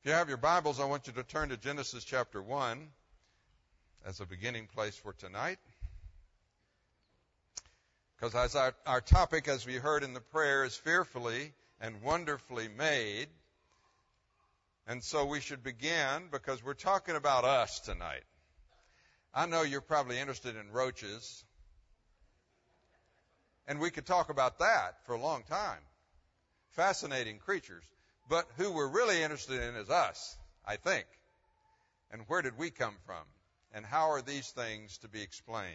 If you have your Bibles, I want you to turn to Genesis chapter 1 as a beginning place for tonight. Because as our topic, as we heard in the prayer, is fearfully and wonderfully made. And so we should begin because we're talking about us tonight. I know you're probably interested in roaches. And we could talk about that for a long time. Fascinating creatures. But who we're really interested in is us, I think. And where did we come from? And how are these things to be explained?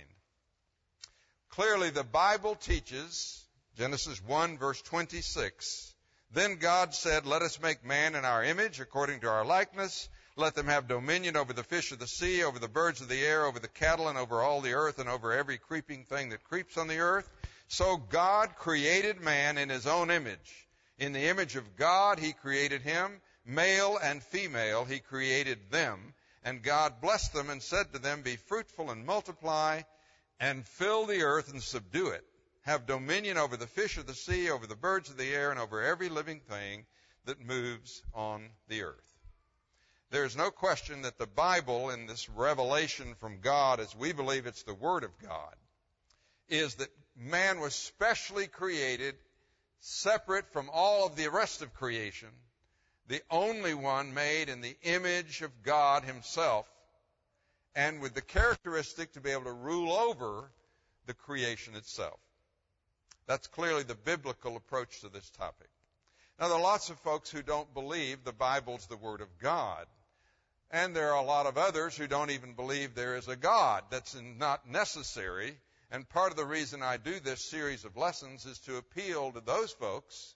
Clearly, the Bible teaches, Genesis 1, verse 26, "Then God said, let us make man in our image, according to our likeness. Let them have dominion over the fish of the sea, over the birds of the air, over the cattle, and over all the earth, and over every creeping thing that creeps on the earth." So God created man in his own image. In the image of God, he created him. Male and female, he created them. And God blessed them and said to them, "Be fruitful and multiply, and fill the earth and subdue it. Have dominion over the fish of the sea, over the birds of the air, and over every living thing that moves on the earth." There is no question that the Bible, in this revelation from God, as we believe it's the Word of God, is that man was specially created separate from all of the rest of creation, the only one made in the image of God himself, and with the characteristic to be able to rule over the creation itself. That's clearly the biblical approach to this topic. Now, there are lots of folks who don't believe the Bible's the Word of God. And there are a lot of others who don't even believe there is a God. That's not necessary. And part of the reason I do this series of lessons is to appeal to those folks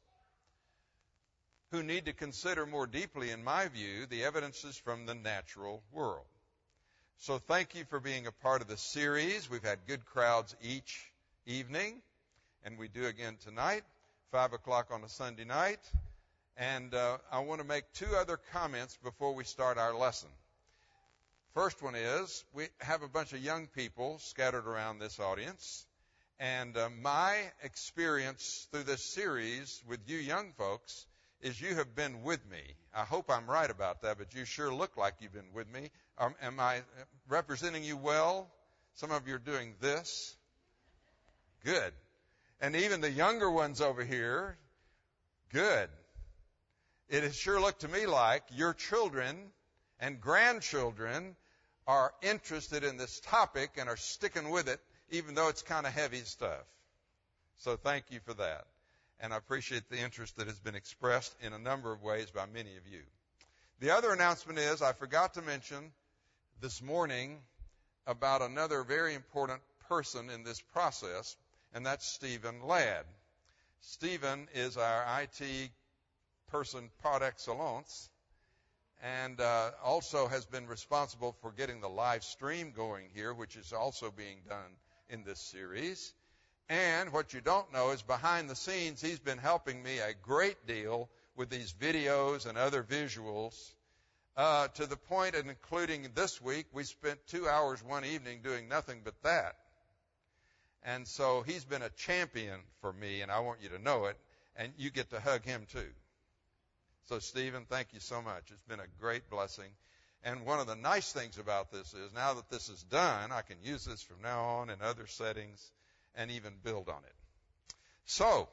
who need to consider more deeply, in my view, the evidences from the natural world. So thank you for being a part of this series. We've had good crowds each evening, and we do again tonight, 5 o'clock on a Sunday night. And I want to make two other comments before we start our lesson. First one is, we have a bunch of young people scattered around this audience, and my experience through this series with you young folks is you have been with me. I hope I'm right about that, but you sure look like you've been with me. Am I representing you well? Some of you are doing this. Good. And even the younger ones over here, good. It has sure looked to me like your children and grandchildren are interested in this topic and are sticking with it, even though it's kind of heavy stuff. So thank you for that. And I appreciate the interest that has been expressed in a number of ways by many of you. The other announcement is I forgot to mention this morning about another very important person in this process, and that's Stephen Ladd. Stephen is our IT person par excellence, and also has been responsible for getting the live stream going here, which is also being done in this series. And what you don't know is behind the scenes, he's been helping me a great deal with these videos and other visuals, to the point, and including this week, we spent 2 hours one evening doing nothing but that. And so he's been a champion for me, and I want you to know it, and you get to hug him too. So, Stephen, thank you so much. It's been a great blessing. And one of the nice things about this is now that this is done, I can use this from now on in other settings and even build on it. So,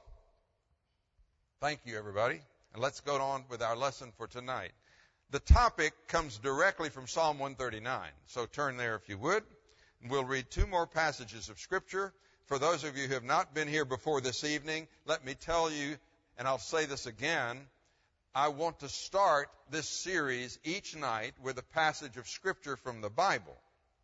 thank you, everybody. And let's go on with our lesson for tonight. The topic comes directly from Psalm 139. So turn there if you would. And we'll read two more passages of Scripture. For those of you who have not been here before this evening, let me tell you, and I'll say this again, I want to start this series each night with a passage of Scripture from the Bible.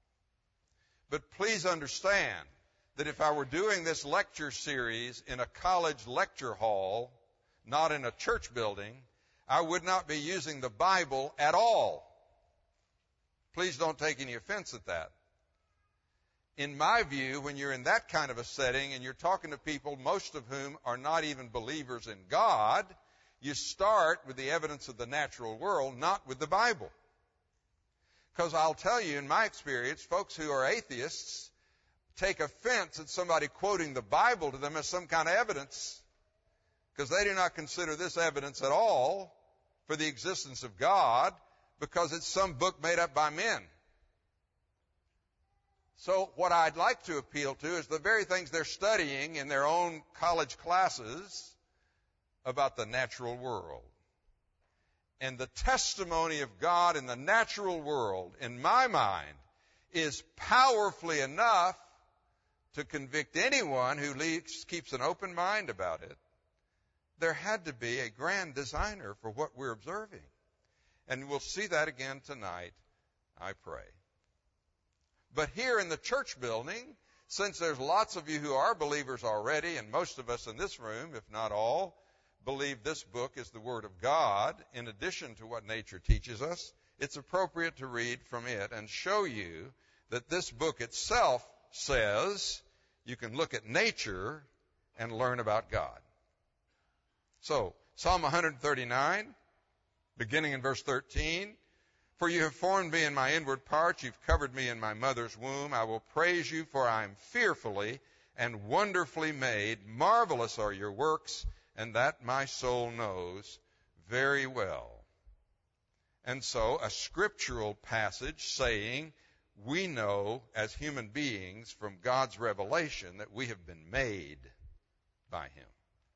But please understand that if I were doing this lecture series in a college lecture hall, not in a church building, I would not be using the Bible at all. Please don't take any offense at that. In my view, when you're in that kind of a setting and you're talking to people, most of whom are not even believers in God, you start with the evidence of the natural world, not with the Bible. Because I'll tell you, in my experience, folks who are atheists take offense at somebody quoting the Bible to them as some kind of evidence, because they do not consider this evidence at all for the existence of God because it's some book made up by men. So what I'd like to appeal to is the very things they're studying in their own college classes about the natural world. And the testimony of God in the natural world, in my mind, is powerfully enough to convict anyone who keeps an open mind about it. There had to be a grand designer for what we're observing. And we'll see that again tonight, I pray. But here in the church building, since there's lots of you who are believers already, and most of us in this room, if not all, believe this book is the Word of God, in addition to what nature teaches us, it's appropriate to read from it and show you that this book itself says you can look at nature and learn about God. So, Psalm 139, beginning in verse 13, "For you have formed me in my inward parts, you've covered me in my mother's womb. I will praise you, for I am fearfully and wonderfully made. Marvelous are your works, and that my soul knows very well." And so, a scriptural passage saying we know as human beings from God's revelation that we have been made by Him.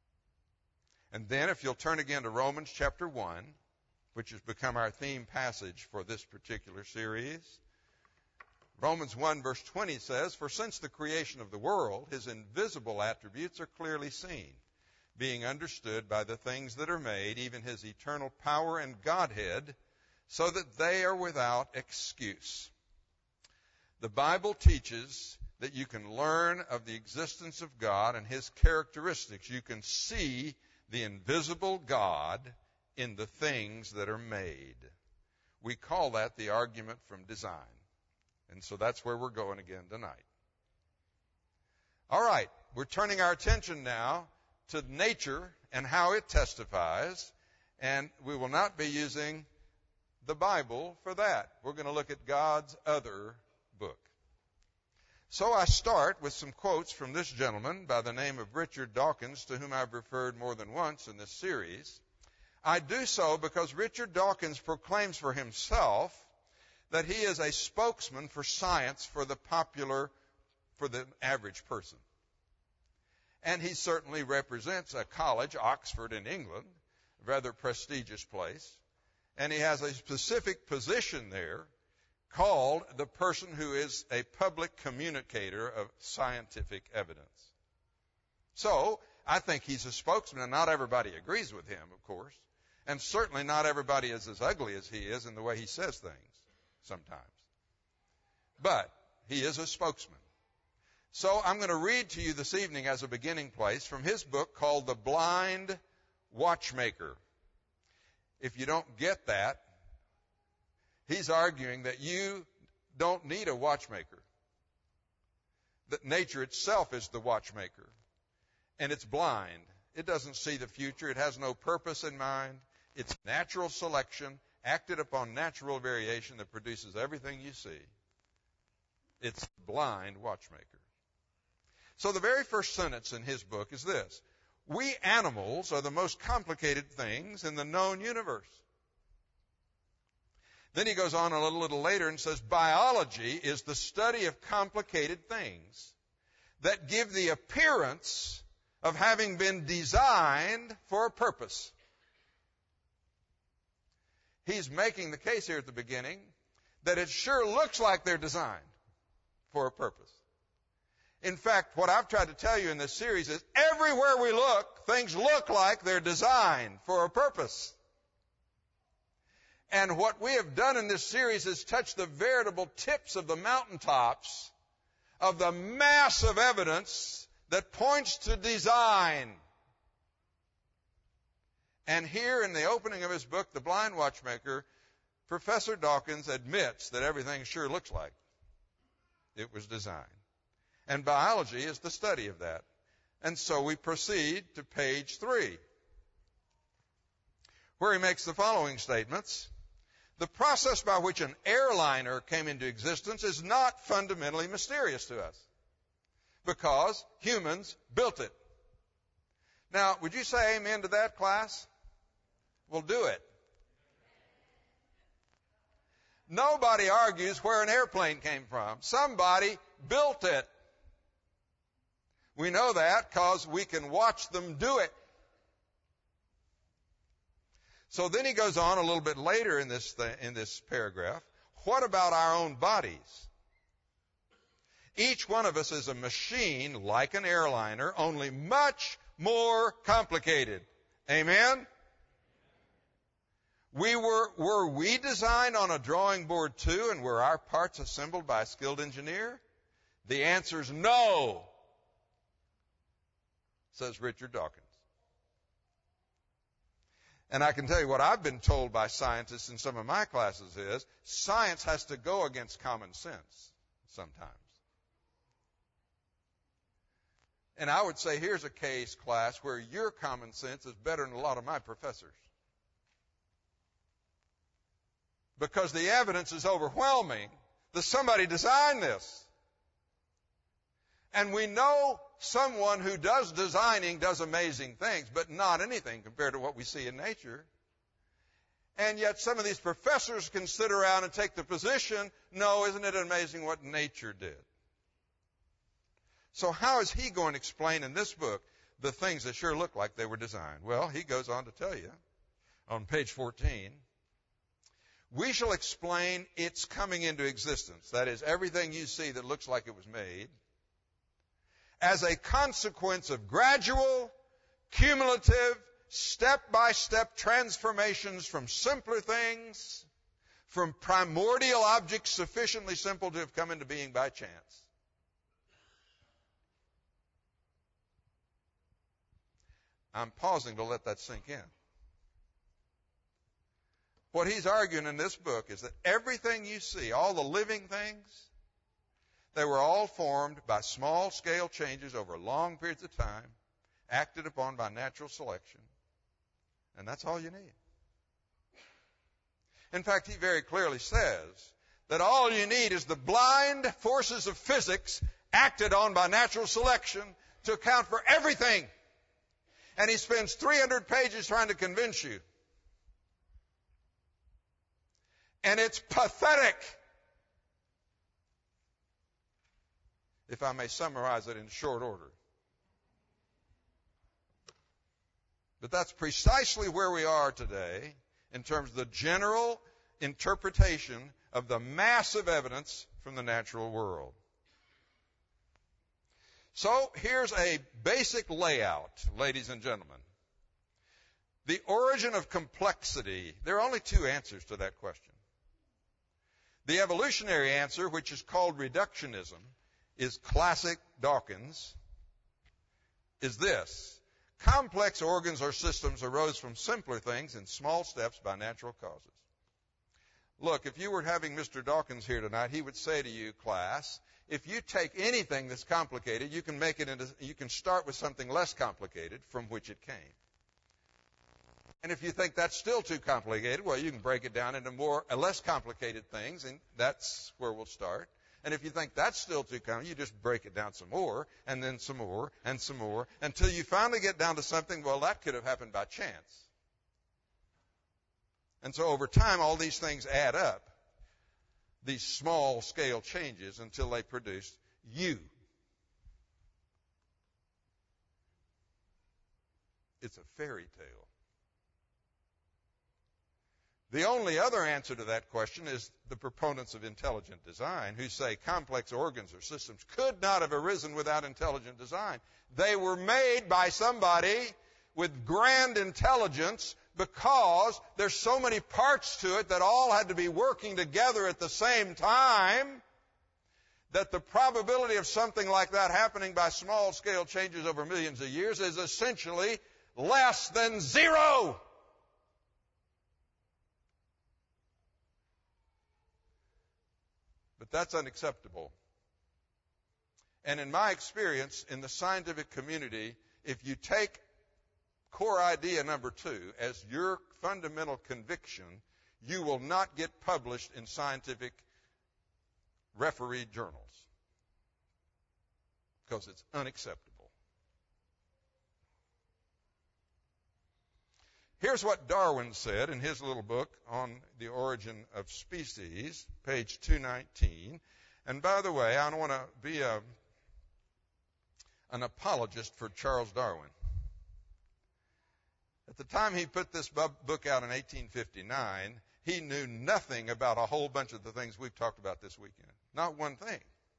And then, if you'll turn again to Romans chapter 1, which has become our theme passage for this particular series. Romans 1 verse 20 says, "For since the creation of the world, His invisible attributes are clearly seen, being understood by the things that are made, even His eternal power and Godhead, so that they are without excuse." The Bible teaches that you can learn of the existence of God and His characteristics. You can see the invisible God in the things that are made. We call that the argument from design. And so that's where we're going again tonight. All right, we're turning our attention now to nature and how it testifies, and we will not be using the Bible for that. We're going to look at God's other book. So I start with some quotes from this gentleman by the name of Richard Dawkins, to whom I've referred more than once in this series. I do so because Richard Dawkins proclaims for himself that he is a spokesman for science for the average person. And he certainly represents a college, Oxford in England, a rather prestigious place. And he has a specific position there called the person who is a public communicator of scientific evidence. So, I think he's a spokesman, and not everybody agrees with him, of course. And certainly not everybody is as ugly as he is in the way he says things sometimes. But he is a spokesman. So I'm going to read to you this evening as a beginning place from his book called The Blind Watchmaker. If you don't get that, he's arguing that you don't need a watchmaker. That nature itself is the watchmaker. And it's blind. It doesn't see the future. It has no purpose in mind. It's natural selection acted upon natural variation that produces everything you see. It's the blind watchmaker. So the very first sentence in his book is this: "We animals are the most complicated things in the known universe." Then he goes on a little later and says, "Biology is the study of complicated things that give the appearance of having been designed for a purpose." He's making the case here at the beginning that it sure looks like they're designed for a purpose. In fact, what I've tried to tell you in this series is everywhere we look, things look like they're designed for a purpose. And what we have done in this series is touch the veritable tips of the mountaintops of the mass of evidence that points to design. And here in the opening of his book, The Blind Watchmaker, Professor Dawkins admits that everything sure looks like it was designed. And biology is the study of that. And so we proceed to page 3, where he makes the following statements. "The process by which an airliner came into existence is not fundamentally mysterious to us, because humans built it." Now, would you say amen to that, class? Well, do it. Nobody argues where an airplane came from. Somebody built it. We know that because we can watch them do it. So then he goes on a little bit later in this paragraph. What about our own bodies? Each one of us is a machine like an airliner, only much more complicated. Amen? Were we designed on a drawing board too, and were our parts assembled by a skilled engineer? The answer is no, says Richard Dawkins. And I can tell you what I've been told by scientists in some of my classes is science has to go against common sense sometimes. And I would say here's a case, class, where your common sense is better than a lot of my professors. Because the evidence is overwhelming that somebody designed this. And we know someone who does designing does amazing things, but not anything compared to what we see in nature. And yet some of these professors can sit around and take the position, no, isn't it amazing what nature did? So how is he going to explain in this book the things that sure look like they were designed? Well, he goes on to tell you on page 14, we shall explain its coming into existence. That is, everything you see that looks like it was made as a consequence of gradual, cumulative, step-by-step transformations from simpler things, from primordial objects sufficiently simple to have come into being by chance. I'm pausing to let that sink in. What he's arguing in this book is that everything you see, all the living things, they were all formed by small-scale changes over long periods of time, acted upon by natural selection. And that's all you need. In fact, he very clearly says that all you need is the blind forces of physics acted on by natural selection to account for everything. And he spends 300 pages trying to convince you. And it's pathetic. If I may summarize it in short order. But that's precisely where we are today in terms of the general interpretation of the massive evidence from the natural world. So here's a basic layout, ladies and gentlemen. The origin of complexity, there are only two answers to that question. The evolutionary answer, which is called reductionism, is classic Dawkins, is this. Complex organs or systems arose from simpler things in small steps by natural causes. Look, if you were having Mr. Dawkins here tonight, he would say to you, class, if you take anything that's complicated, you can start with something less complicated from which it came. And if you think that's still too complicated, well, you can break it down into less complicated things, and that's where we'll start. And if you think that's still too complicated, you just break it down some more, and then some more, and some more, until you finally get down to something, well, that could have happened by chance. And so over time, all these things add up, these small-scale changes, until they produce you. It's a fairy tale. The only other answer to that question is the proponents of intelligent design, who say complex organs or systems could not have arisen without intelligent design. They were made by somebody with grand intelligence because there's so many parts to it that all had to be working together at the same time that the probability of something like that happening by small-scale changes over millions of years is essentially less than zero. But that's unacceptable. And in my experience in the scientific community, if you take core idea number 2 as your fundamental conviction, you will not get published in scientific refereed journals because it's unacceptable. Here's what Darwin said in his little book on the origin of species, page 219. And by the way, I don't want to be an apologist for Charles Darwin. At the time he put this book out in 1859, he knew nothing about a whole bunch of the things we've talked about this weekend. Not one thing.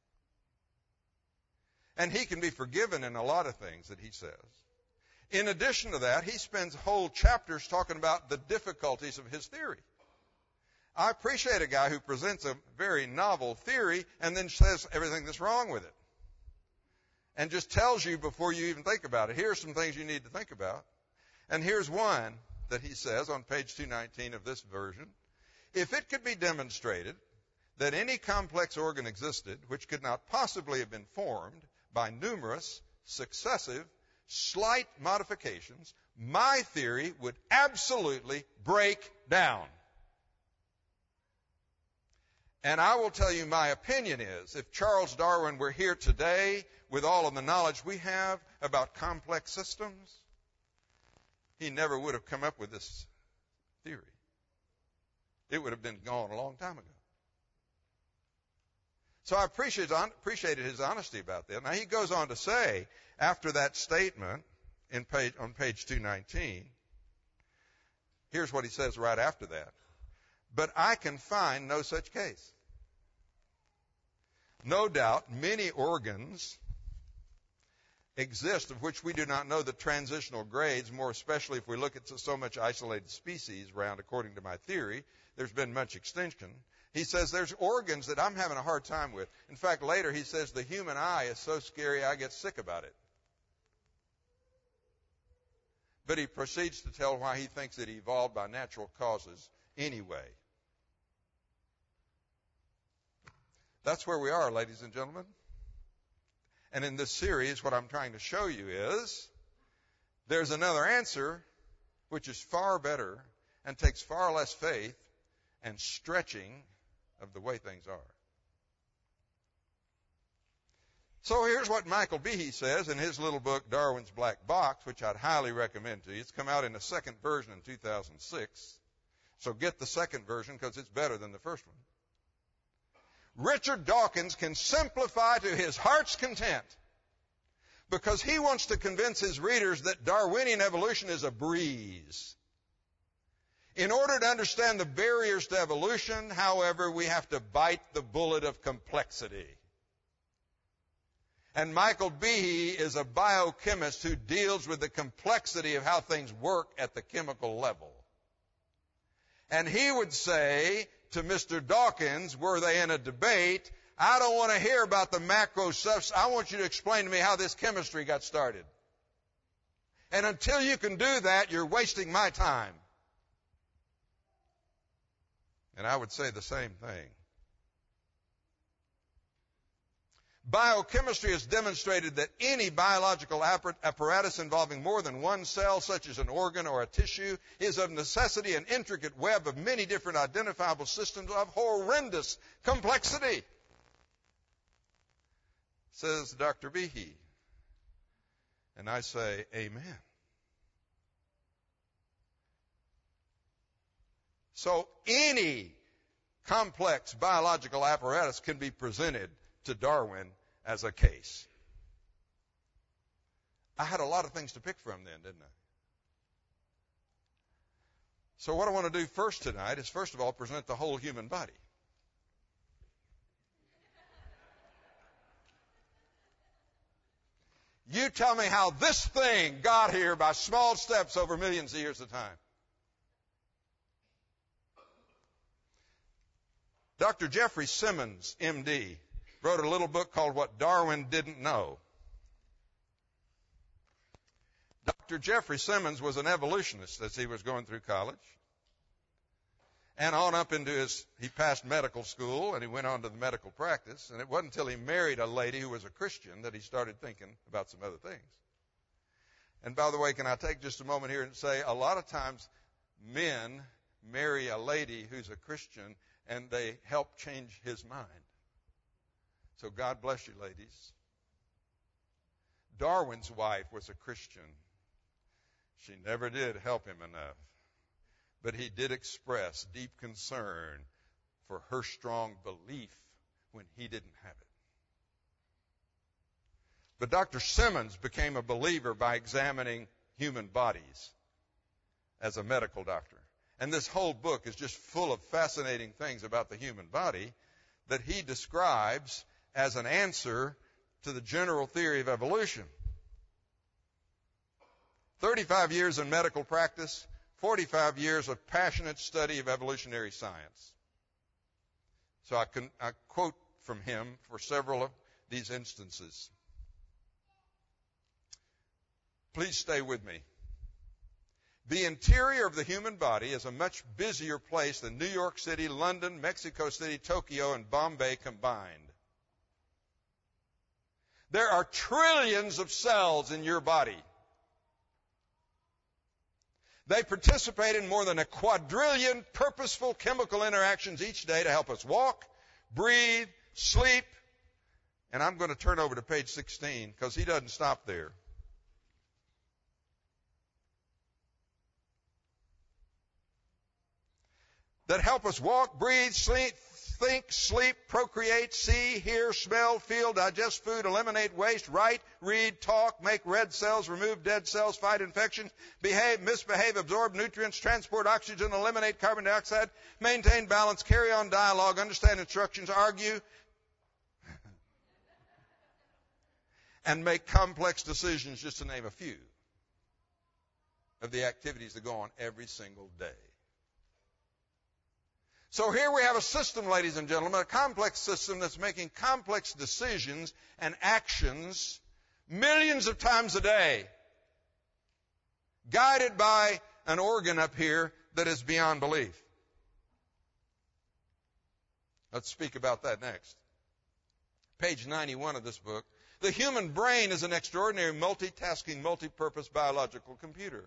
And he can be forgiven in a lot of things that he says. In addition to that, he spends whole chapters talking about the difficulties of his theory. I appreciate a guy who presents a very novel theory and then says everything that's wrong with it. And just tells you before you even think about it, here's some things you need to think about. And here's one that he says on page 219 of this version. If it could be demonstrated that any complex organ existed which could not possibly have been formed by numerous, successive, slight modifications, my theory would absolutely break down. And I will tell you my opinion is, if Charles Darwin were here today with all of the knowledge we have about complex systems, he never would have come up with this theory. It would have been gone a long time ago. So I appreciated his honesty about that. Now he goes on to say, after that statement on page 219, here's what he says right after that. But I can find no such case. No doubt many organs exist of which we do not know the transitional grades, more especially if we look at so much isolated species around. According to my theory, there's been much extinction. He says there's organs that I'm having a hard time with. In fact, later he says the human eye is so scary I get sick about it. But he proceeds to tell why he thinks it evolved by natural causes anyway. That's where we are, ladies and gentlemen. And in this series, what I'm trying to show you is there's another answer which is far better and takes far less faith and stretching of the way things are. So here's what Michael Behe says in his little book, Darwin's Black Box, which I'd highly recommend to you. It's come out in a second version in 2006. So get the second version because it's better than the first one. Richard Dawkins can simplify to his heart's content because he wants to convince his readers that Darwinian evolution is a breeze. In order to understand the barriers to evolution, however, we have to bite the bullet of complexity. And Michael Behe is a biochemist who deals with the complexity of how things work at the chemical level. And he would say to Mr. Dawkins, were they in a debate, I don't want to hear about the macro substance. I want you to explain to me how this chemistry got started. And until you can do that, you're wasting my time. And I would say the same thing. Biochemistry has demonstrated that any biological apparatus involving more than one cell, such as an organ or a tissue, is of necessity an intricate web of many different identifiable systems of horrendous complexity, says Dr. Behe. And I say, amen. So any complex biological apparatus can be presented to Darwin as a case. I had a lot of things to pick from then, didn't I? So what I want to do first tonight is, first of all, present the whole human body. You tell me how this thing got here by small steps over millions of years of time. Dr. Jeffrey Simmons, M.D., wrote a little book called What Darwin Didn't Know. Dr. Jeffrey Simmons was an evolutionist as he was going through college. And on up into he passed medical school and he went on to the medical practice. And it wasn't until he married a lady who was a Christian that he started thinking about some other things. And by the way, can I take just a moment here and say a lot of times men marry a lady who's a Christian and they help change his mind. So God bless you, ladies. Darwin's wife was a Christian. She never did help him enough. but he did express deep concern for her strong belief when he didn't have it. But Dr. Simmons became a believer by examining human bodies as a medical doctor. And this whole book is just full of fascinating things about the human body that he describes as an answer to the general theory of evolution. 35 years in medical practice, 45 years of passionate study of evolutionary science. So I quote from him for several of these instances. Please stay with me. The interior of the human body is a much busier place than New York City, London, Mexico City, Tokyo, and Bombay combined. There are trillions of cells in your body. They participate in more than a quadrillion purposeful chemical interactions each day to help us walk, breathe, sleep. And I'm going to turn over to page 16 because he doesn't stop there. That help us walk, breathe, sleep, think, sleep, procreate, see, hear, smell, feel, digest food, eliminate waste, write, read, talk, make red cells, remove dead cells, fight infections, behave, misbehave, absorb nutrients, transport oxygen, eliminate carbon dioxide, maintain balance, carry on dialogue, understand instructions, argue, and make complex decisions, just to name a few of the activities that go on every single day. So here we have a system, ladies and gentlemen, a complex system that's making complex decisions and actions millions of times a day, guided by an organ up here that is beyond belief. Let's speak about that next. Page 91 of this book. The human brain is an extraordinary multitasking, multi-purpose biological computer.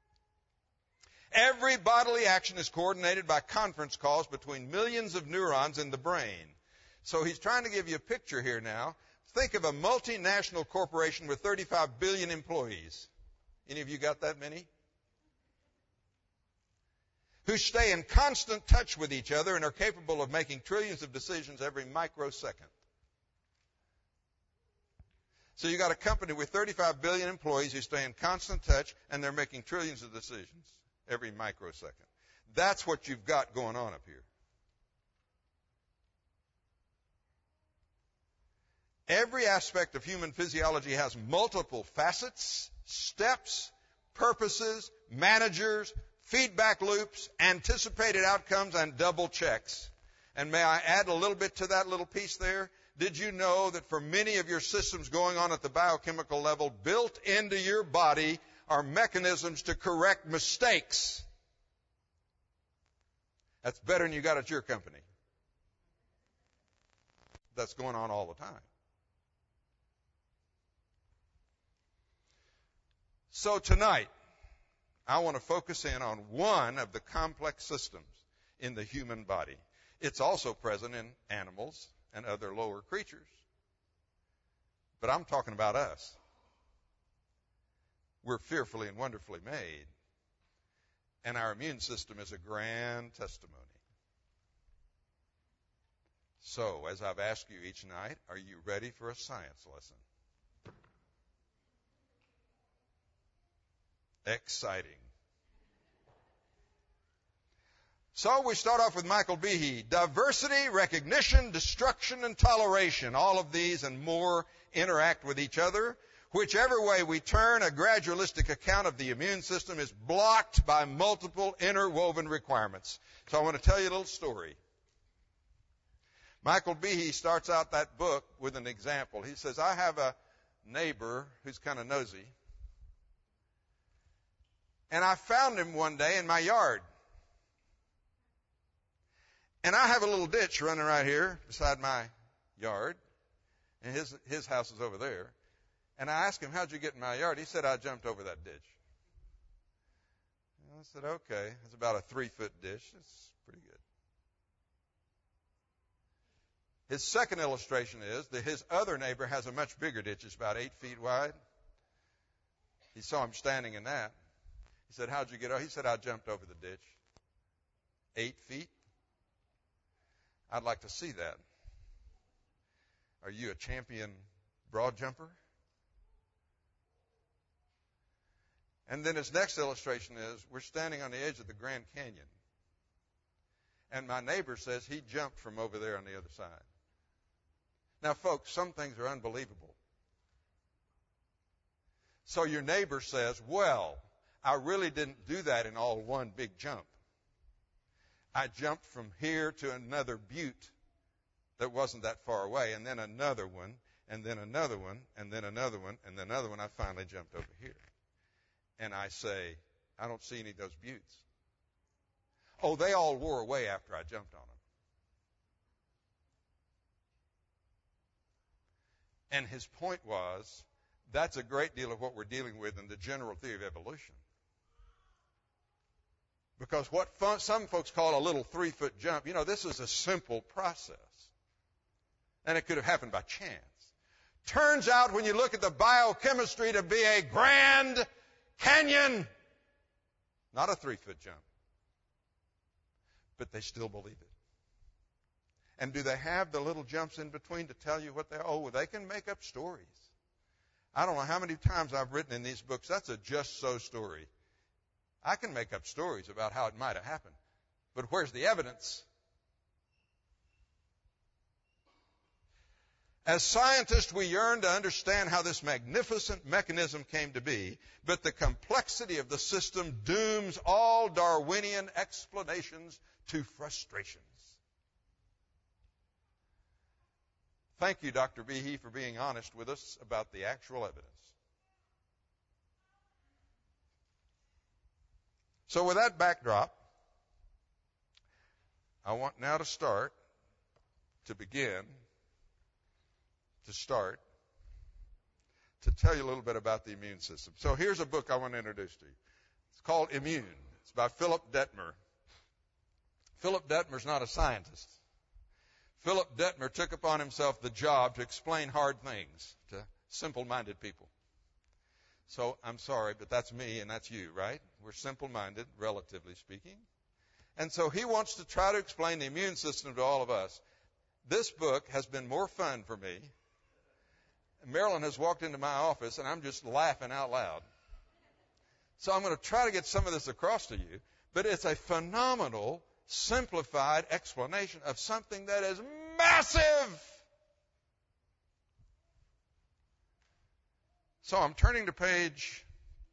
Every bodily action is coordinated by conference calls between millions of neurons in the brain. So he's trying to give you a picture here now. Think of a multinational corporation with 35 billion employees. Any of you got that many? Who stay in constant touch with each other and are capable of making trillions of decisions every microsecond. So you got a company with 35 billion employees who stay in constant touch and they're making trillions of decisions every microsecond. That's what you've got going on up here. Every aspect of human physiology has multiple facets, steps, purposes, managers, feedback loops, anticipated outcomes, and double checks. And may I add a little bit to that little piece there? Did you know that for many of your systems going on at the biochemical level, built into your body are mechanisms to correct mistakes? That's better than you got at your company. That's going on all the time. So tonight, I want to focus in on one of the complex systems in the human body. It's also present in animals and other lower creatures. But I'm talking about us. We're fearfully and wonderfully made. And our immune system is a grand testimony. So, as I've asked you each night, are you ready for a science lesson? Exciting. So we start off with Michael Behe. Diversity, recognition, destruction, and toleration. All of these and more interact with each other. Whichever way we turn, a gradualistic account of the immune system is blocked by multiple interwoven requirements. So I want to tell you a little story. Michael Behe starts out that book with an example. He says, I have a neighbor who's kind of nosy. And I found him one day in my yard. And I have a little ditch running right here beside my yard. And his house is over there. And I asked him, how'd you get in my yard? He said, I jumped over that ditch. And I said, okay. It's about a 3-foot ditch. It's pretty good. His second illustration is that his other neighbor has a much bigger ditch. It's about 8 feet wide. He saw him standing in that. He said, how'd you get over? He said, I jumped over the ditch. 8 feet? I'd like to see that. Are you a champion broad jumper? And then his next illustration is, we're standing on the edge of the Grand Canyon. And my neighbor says he jumped from over there on the other side. Now, folks, some things are unbelievable. So your neighbor says, well, I really didn't do that in all one big jump. I jumped from here to another butte that wasn't that far away, and then another one, and then another one, and then another one, and then another one. I finally jumped over here. And I say, I don't see any of those buttes. Oh, they all wore away after I jumped on them. And his point was, that's a great deal of what we're dealing with in the general theory of evolution. Because what some folks call a little 3-foot jump, this is a simple process. And it could have happened by chance. Turns out when you look at the biochemistry to be a Grand Canyon, not a 3-foot jump. But they still believe it. And do they have the little jumps in between to tell you what they are? Oh, they can make up stories. I don't know how many times I've written in these books, that's a just so story. I can make up stories about how it might have happened. But where's the evidence? As scientists, we yearn to understand how this magnificent mechanism came to be, but the complexity of the system dooms all Darwinian explanations to frustrations. Thank you, Dr. Behe, for being honest with us about the actual evidence. So with that backdrop, I want now to tell you a little bit about the immune system. So here's a book I want to introduce to you. It's called Immune. It's by Philip Detmer. Philip Detmer's not a scientist. Philip Detmer took upon himself the job to explain hard things to simple-minded people. So I'm sorry, but that's me and that's you, right? We're simple-minded, relatively speaking. And so he wants to try to explain the immune system to all of us. This book has been more fun for me. Marilyn has walked into my office, and I'm just laughing out loud. So I'm going to try to get some of this across to you, but it's a phenomenal, simplified explanation of something that is massive. So I'm turning to page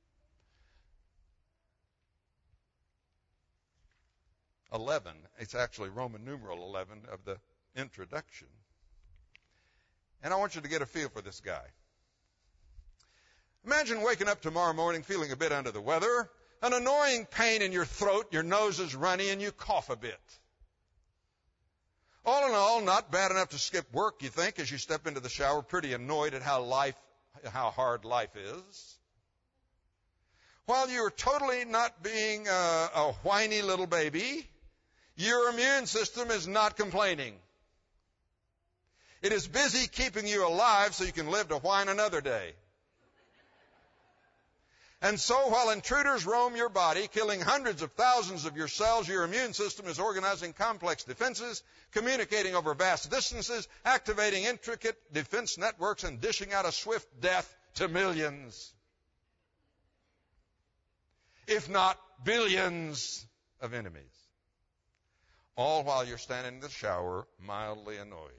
11. It's actually Roman numeral 11 of the introduction. And I want you to get a feel for this guy. Imagine waking up tomorrow morning feeling a bit under the weather, an annoying pain in your throat, your nose is runny, and you cough a bit. All in all, not bad enough to skip work, you think, as you step into the shower, pretty annoyed at how hard life is. While you're totally not being a whiny little baby, your immune system is not complaining. It is busy keeping you alive so you can live to whine another day. And so while intruders roam your body, killing hundreds of thousands of your cells, your immune system is organizing complex defenses, communicating over vast distances, activating intricate defense networks, and dishing out a swift death to millions, if not billions, of enemies. All while you're standing in the shower, mildly annoyed.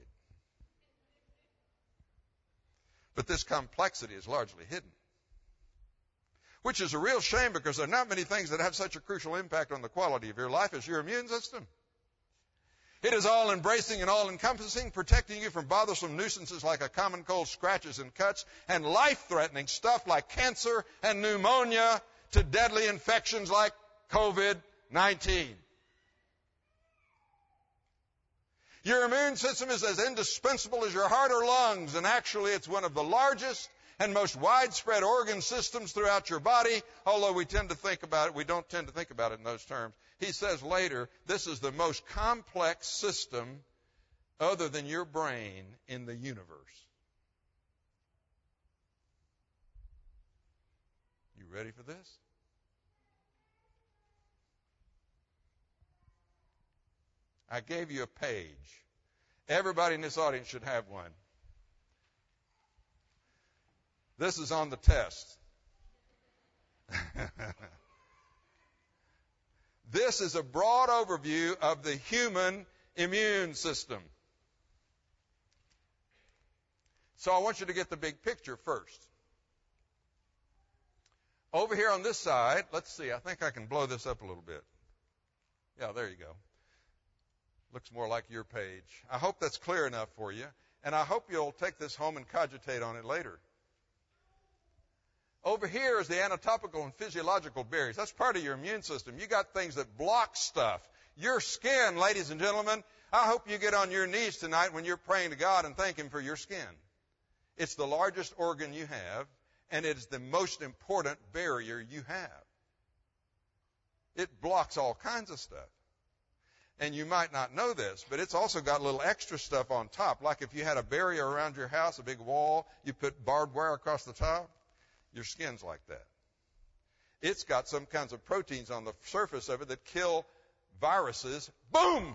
But this complexity is largely hidden, which is a real shame because there are not many things that have such a crucial impact on the quality of your life as your immune system. It is all-embracing and all-encompassing, protecting you from bothersome nuisances like a common cold, scratches and cuts, and life-threatening stuff like cancer and pneumonia to deadly infections like COVID-19. Your immune system is as indispensable as your heart or lungs, and actually it's one of the largest and most widespread organ systems throughout your body, although we don't tend to think about it in those terms. He says later, this is the most complex system other than your brain in the universe. You ready for this? I gave you a page. Everybody in this audience should have one. This is on the test. This is a broad overview of the human immune system. So I want you to get the big picture first. Over here on this side, let's see, I think I can blow this up a little bit. Yeah, there you go. Looks more like your page. I hope that's clear enough for you, and I hope you'll take this home and cogitate on it later. Over here is the anatomical and physiological barriers. That's part of your immune system. You got things that block stuff. Your skin, ladies and gentlemen, I hope you get on your knees tonight when you're praying to God and thank Him for your skin. It's the largest organ you have, and it is the most important barrier you have. It blocks all kinds of stuff. And you might not know this, but it's also got a little extra stuff on top. Like if you had a barrier around your house, a big wall, you put barbed wire across the top, your skin's like that. It's got some kinds of proteins on the surface of it that kill viruses. Boom!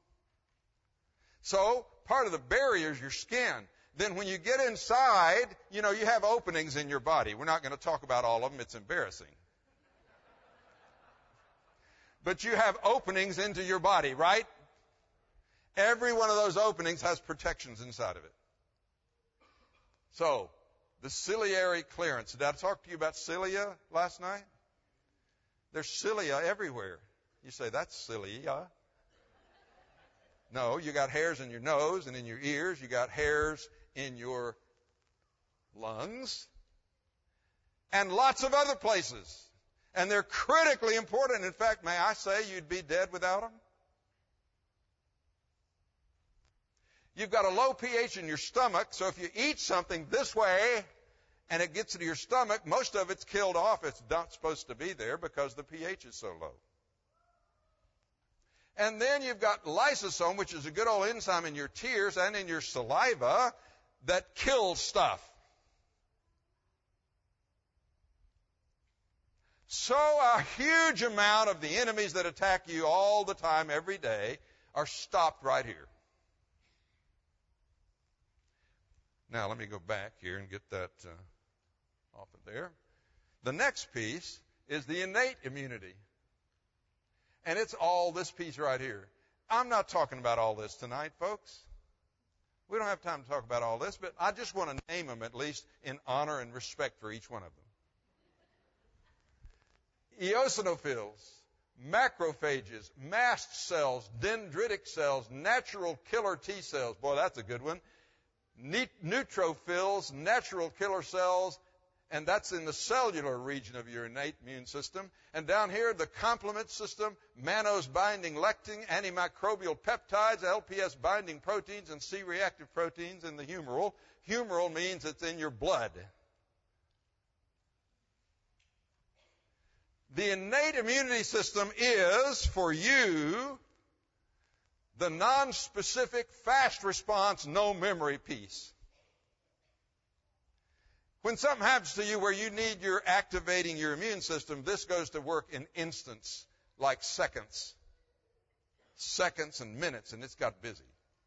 So part of the barrier is your skin. Then when you get inside, you know, you have openings in your body. We're not going to talk about all of them. It's embarrassing. But you have openings into your body, right? Every one of those openings has protections inside of it. So, the ciliary clearance. Did I talk to you about cilia last night? There's cilia everywhere. You say, that's cilia. No, you got hairs in your nose and in your ears. You got hairs in your lungs. And lots of other places. And they're critically important. In fact, may I say you'd be dead without them? You've got a low pH in your stomach, so if you eat something this way and it gets into your stomach, most of it's killed off. It's not supposed to be there because the pH is so low. And then you've got lysosome, which is a good old enzyme in your tears and in your saliva that kills stuff. So a huge amount of the enemies that attack you all the time, every day, are stopped right here. Now, let me go back here and get that off of there. The next piece is the innate immunity. And it's all this piece right here. I'm not talking about all this tonight, folks. We don't have time to talk about all this, but I just want to name them at least in honor and respect for each one of them. Eosinophils, macrophages, mast cells, dendritic cells, natural killer T cells. Boy, that's a good one. Neutrophils, natural killer cells, and that's in the cellular region of your innate immune system. And down here, the complement system, mannose binding lectin, antimicrobial peptides, LPS binding proteins, and C-reactive proteins in the humoral. Humoral means it's in your blood. The innate immunity system is, for you, the non-specific, fast response, no memory piece. When something happens to you where you need your activating your immune system, this goes to work in instants, like seconds. Seconds and minutes, and it's got busy.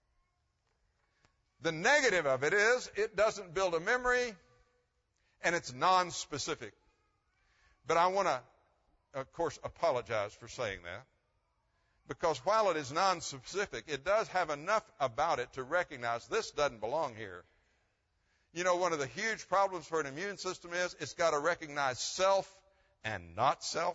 The negative of it is it doesn't build a memory, and it's non-specific. But I want to, of course, apologize for saying that. Because while it is non-specific, it does have enough about it to recognize this doesn't belong here. You know, one of the huge problems for an immune system is it's got to recognize self and not self.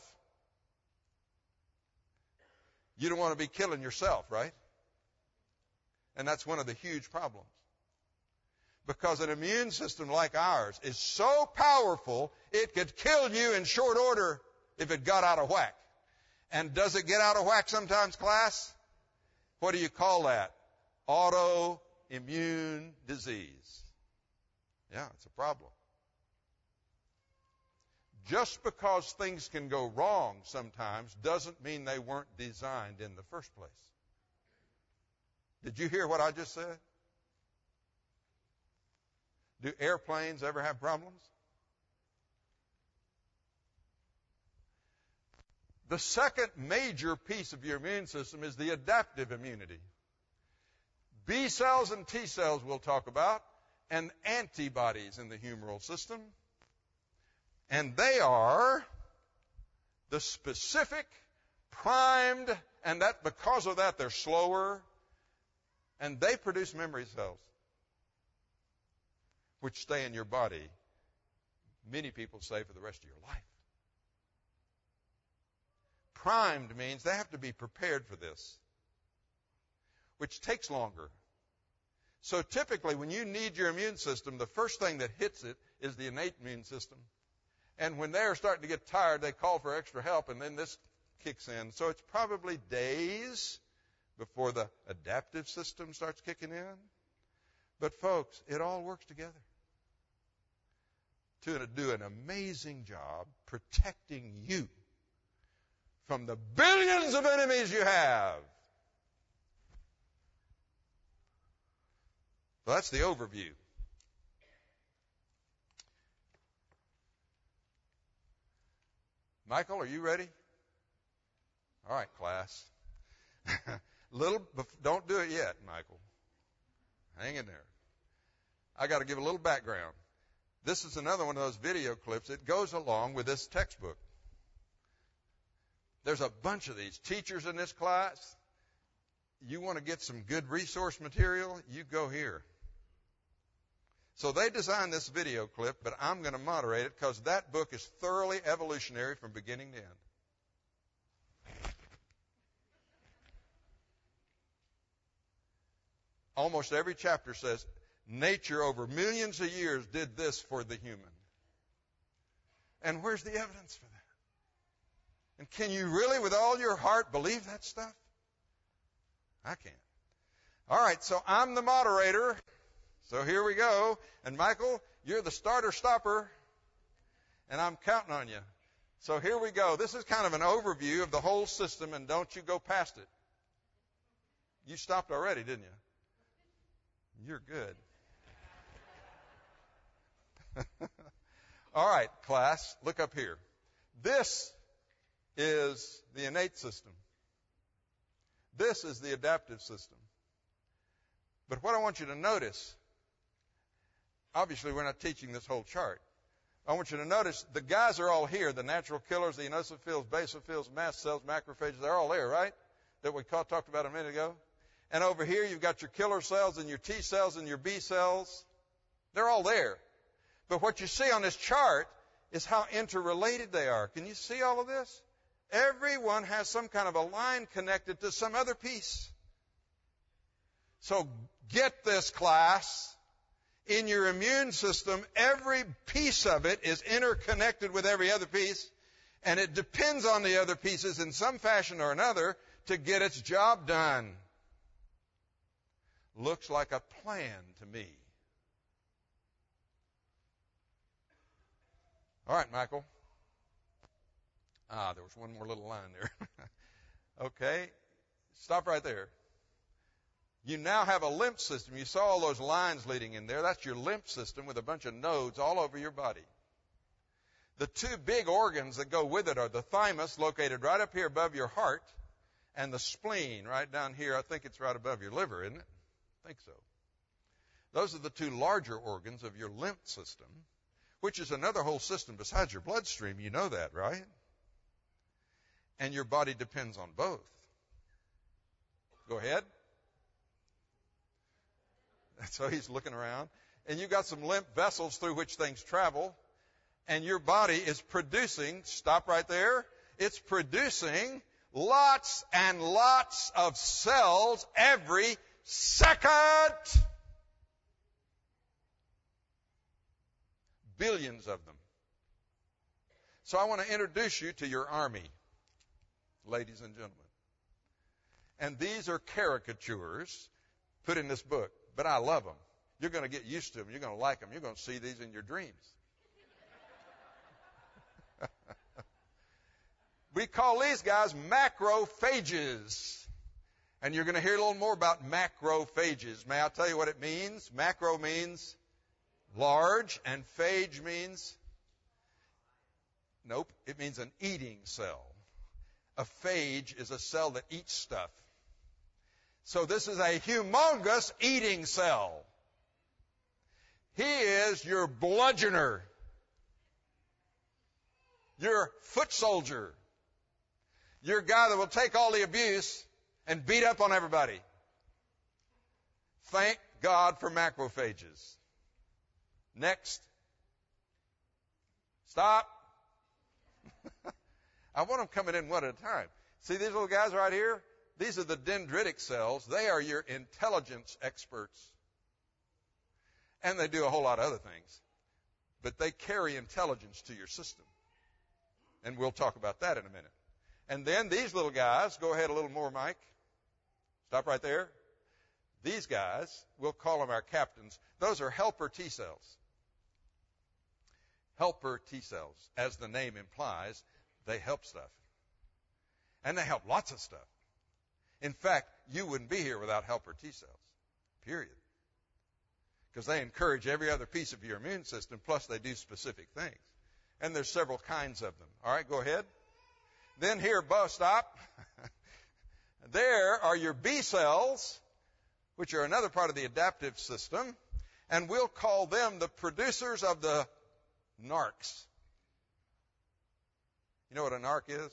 You don't want to be killing yourself, right? And that's one of the huge problems. Because an immune system like ours is so powerful, it could kill you in short order if it got out of whack. And does it get out of whack sometimes, class? What do you call that? Autoimmune disease. Yeah, it's a problem. Just because things can go wrong sometimes doesn't mean they weren't designed in the first place. Did you hear what I just said? Do airplanes ever have problems? The second major piece of your immune system is the adaptive immunity. B cells and T cells we'll talk about, and antibodies in the humoral system. And they are the specific, primed, and that because of that they're slower, and they produce memory cells, which stay in your body, many people say, for the rest of your life. Primed means they have to be prepared for this, which takes longer. So typically when you need your immune system, the first thing that hits it is the innate immune system. And when they're starting to get tired, they call for extra help, and then this kicks in. So it's probably days before the adaptive system starts kicking in. But folks, it all works together to do an amazing job protecting you from the billions of enemies you have. So that's the overview. Michael, are you ready? All right, class. Don't do it yet, Michael. Hang in there. I got to give a little background. This is another one of those video clips. It goes along with this textbook. There's a bunch of these teachers in this class. You want to get some good resource material, you go here. So they designed this video clip, but I'm going to moderate it because that book is thoroughly evolutionary from beginning to end. Almost every chapter says, nature over millions of years did this for the human. And where's the evidence for that? And can you really, with all your heart, believe that stuff? I can't. All right, so I'm the moderator. So here we go. And Michael, you're the starter stopper. And I'm counting on you. So here we go. This is kind of an overview of the whole system, and don't you go past it. You stopped already, didn't you? You're good. All right, class, look up here. This is the innate system. This is the adaptive system. But what I want you to notice, obviously we're not teaching this whole chart. I want you to notice the guys are all here, the natural killers, the eosinophils, basophils, mast cells, macrophages, they're all there, right? That we talked about a minute ago. And over here you've got your killer cells and your T cells and your B cells. They're all there. But what you see on this chart is how interrelated they are. Can you see all of this? Everyone has some kind of a line connected to some other piece. So get this, class. In your immune system, every piece of it is interconnected with every other piece, and it depends on the other pieces in some fashion or another to get its job done. Looks like a plan to me. All right, Michael. There was one more little line there. Okay, stop right there. You now have a lymph system. You saw all those lines leading in there. That's your lymph system with a bunch of nodes all over your body. The two big organs that go with it are the thymus, located right up here above your heart, and the spleen right down here. I think it's right above your liver, isn't it? I think so. Those are the two larger organs of your lymph system, which is another whole system besides your bloodstream. You know that, right? And your body depends on both. Go ahead. So he's looking around. And you've got some lymph vessels through which things travel. And your body is producing, stop right there, it's producing lots and lots of cells every second. Billions of them. So I want to introduce you to your army, ladies and gentlemen. And these are caricatures put in this book, but I love them. You're going to get used to them. You're going to like them. You're going to see these in your dreams. We call these guys macrophages. And you're going to hear a little more about macrophages. May I tell you what it means? Macro means large, and phage means, nope, it means an eating cell. A phage is a cell that eats stuff. So this is a humongous eating cell. He is your bludgeoner, your foot soldier, your guy that will take all the abuse and beat up on everybody. Thank God for macrophages. Next. Stop. I want them coming in one at a time. See these little guys right here? These are the dendritic cells. They are your intelligence experts. And they do a whole lot of other things. But they carry intelligence to your system. And we'll talk about that in a minute. And then these little guys, go ahead a little more, Mike. Stop right there. These guys, we'll call them our captains. Those are helper T cells. Helper T cells, as the name implies, they help stuff. And they help lots of stuff. In fact, you wouldn't be here without helper T cells, period. Because they encourage every other piece of your immune system, plus they do specific things. And there's several kinds of them. All right, go ahead. Then here, stop. There are your B cells, which are another part of the adaptive system. And we'll call them the producers of the narcs. You know what a narc is?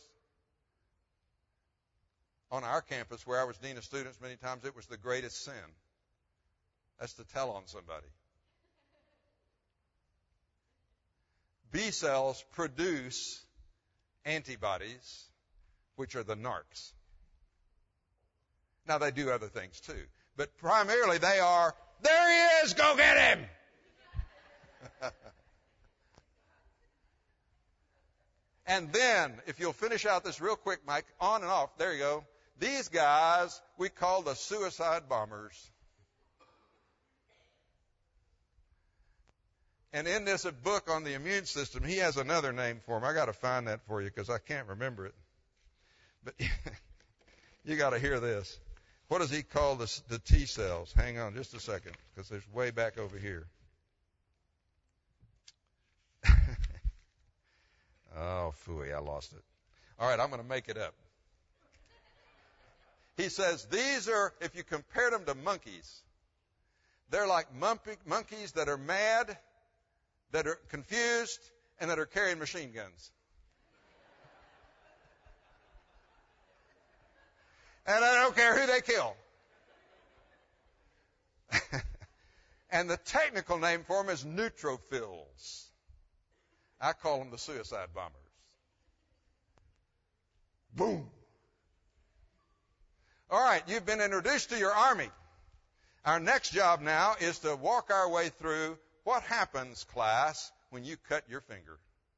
On our campus, where I was dean of students many times, it was the greatest sin. That's to tell on somebody. B cells produce antibodies, which are the narcs. Now, they do other things too. But primarily they are, there he is, go get him! And then, if you'll finish out this real quick, Mike, on and off, there you go. These guys we call the suicide bombers. And in this book on the immune system, he has another name for them. I got to find that for you because I can't remember it. But you got to hear this. What does he call the T cells? Hang on just a second because there's way back over here. Oh, phooey, I lost it. All right, I'm going to make it up. He says these are, if you compared them to monkeys, they're like monkeys that are mad, that are confused, and that are carrying machine guns. And I don't care who they kill. And the technical name for them is neutrophils. I call them the suicide bombers. Boom. All right, you've been introduced to your army. Our next job now is to walk our way through what happens, class, when you cut your finger.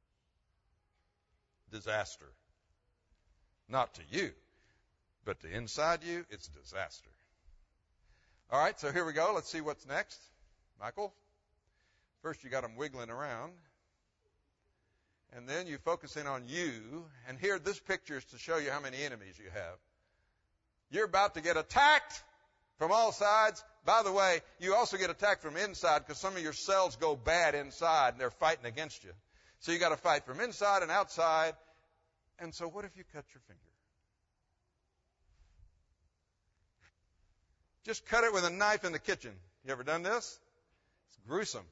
Disaster. Not to you, but to inside you, it's disaster. All right, so here we go. Let's see what's next. Michael, first you got them wiggling around. And then you focus in on you. And here, this picture is to show you how many enemies you have. You're about to get attacked from all sides. By the way, you also get attacked from inside because some of your cells go bad inside and they're fighting against you. So you got to fight from inside and outside. And so what if you cut your finger? Just cut it with a knife in the kitchen. You ever done this? It's gruesome.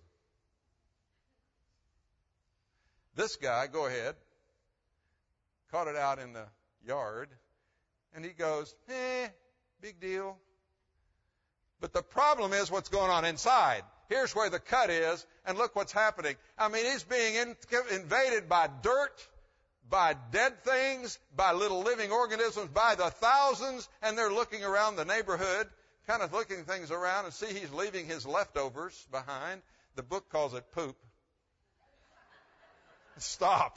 This guy, go ahead, caught it out in the yard, and he goes, big deal. But the problem is what's going on inside. Here's where the cut is, and look what's happening. I mean, he's being invaded by dirt, by dead things, by little living organisms, by the thousands, and they're looking around the neighborhood, kind of looking things around, and see he's leaving his leftovers behind. The book calls it poop. Stop.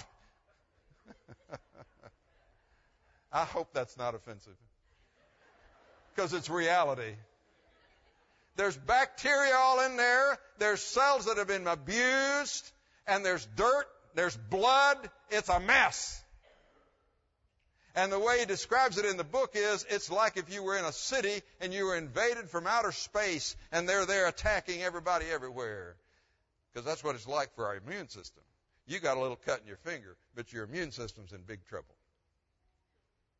I hope that's not offensive. Because it's reality. There's bacteria all in there. There's cells that have been abused. And there's dirt. There's blood. It's a mess. And the way he describes it in the book is, it's like if you were in a city and you were invaded from outer space and they're there attacking everybody everywhere. Because that's what it's like for our immune system. You got a little cut in your finger, but your immune system's in big trouble.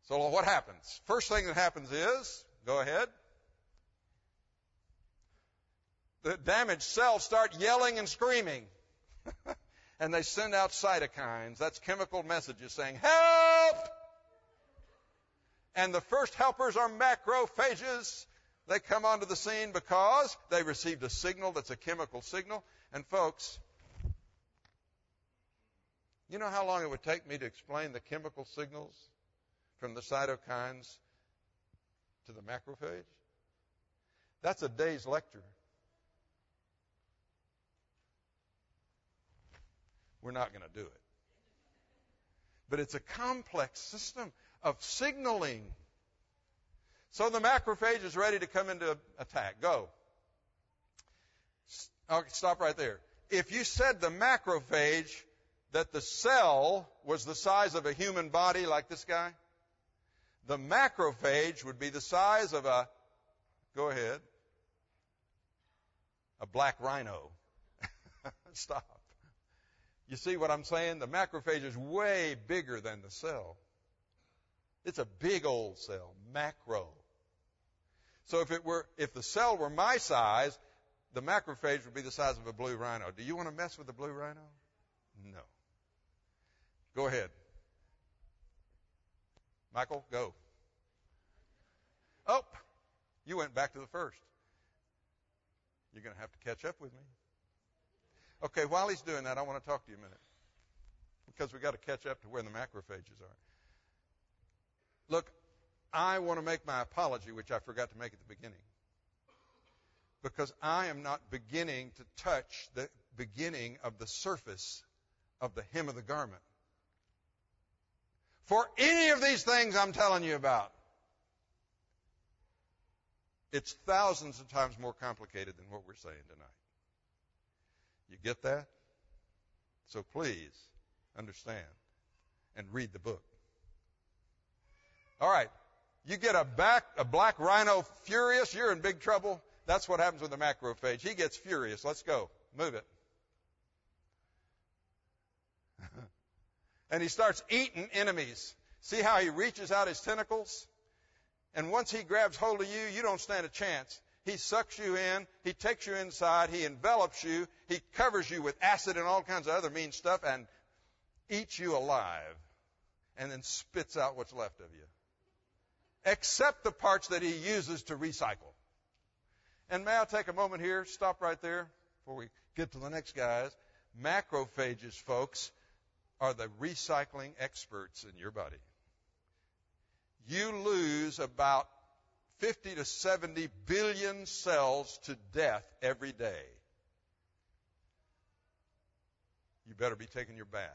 So what happens? First thing that happens is, go ahead, the damaged cells start yelling and screaming. And they send out cytokines. That's chemical messages saying, help! And the first helpers are macrophages. They come onto the scene because they received a signal that's a chemical signal. And folks, you know how long it would take me to explain the chemical signals from the cytokines to the macrophage? That's a day's lecture. We're not going to do it. But it's a complex system of signaling. So the macrophage is ready to come into attack. Go. Okay, stop right there. If you said the macrophage, that the cell was the size of a human body like this guy, the macrophage would be the size of a, go ahead, a black rhino. Stop. You see what I'm saying? The macrophage is way bigger than the cell. It's a big old cell, macro. So if the cell were my size, the macrophage would be the size of a blue rhino. Do you want to mess with the blue rhino? No. Go ahead. Michael, go. Oh, you went back to the first. You're going to have to catch up with me. Okay, while he's doing that, I want to talk to you a minute, because we've got to catch up to where the macrophages are. Look, I want to make my apology, which I forgot to make at the beginning, because I am not beginning to touch the beginning of the surface of the hem of the garment for any of these things I'm telling you about. It's thousands of times more complicated than what we're saying tonight. You get that? So please understand and read the book. All right. You get a black rhino furious, you're in big trouble. That's what happens with the macrophage. He gets furious. Let's go. Move it. And he starts eating enemies. See how he reaches out his tentacles? And once he grabs hold of you, you don't stand a chance. He sucks you in. He takes you inside. He envelops you. He covers you with acid and all kinds of other mean stuff and eats you alive and then spits out what's left of you, except the parts that he uses to recycle. And may I take a moment here, stop right there before we get to the next guys. Macrophages, folks, are the recycling experts in your body. You lose about 50 to 70 billion cells to death every day. You better be taking your bath.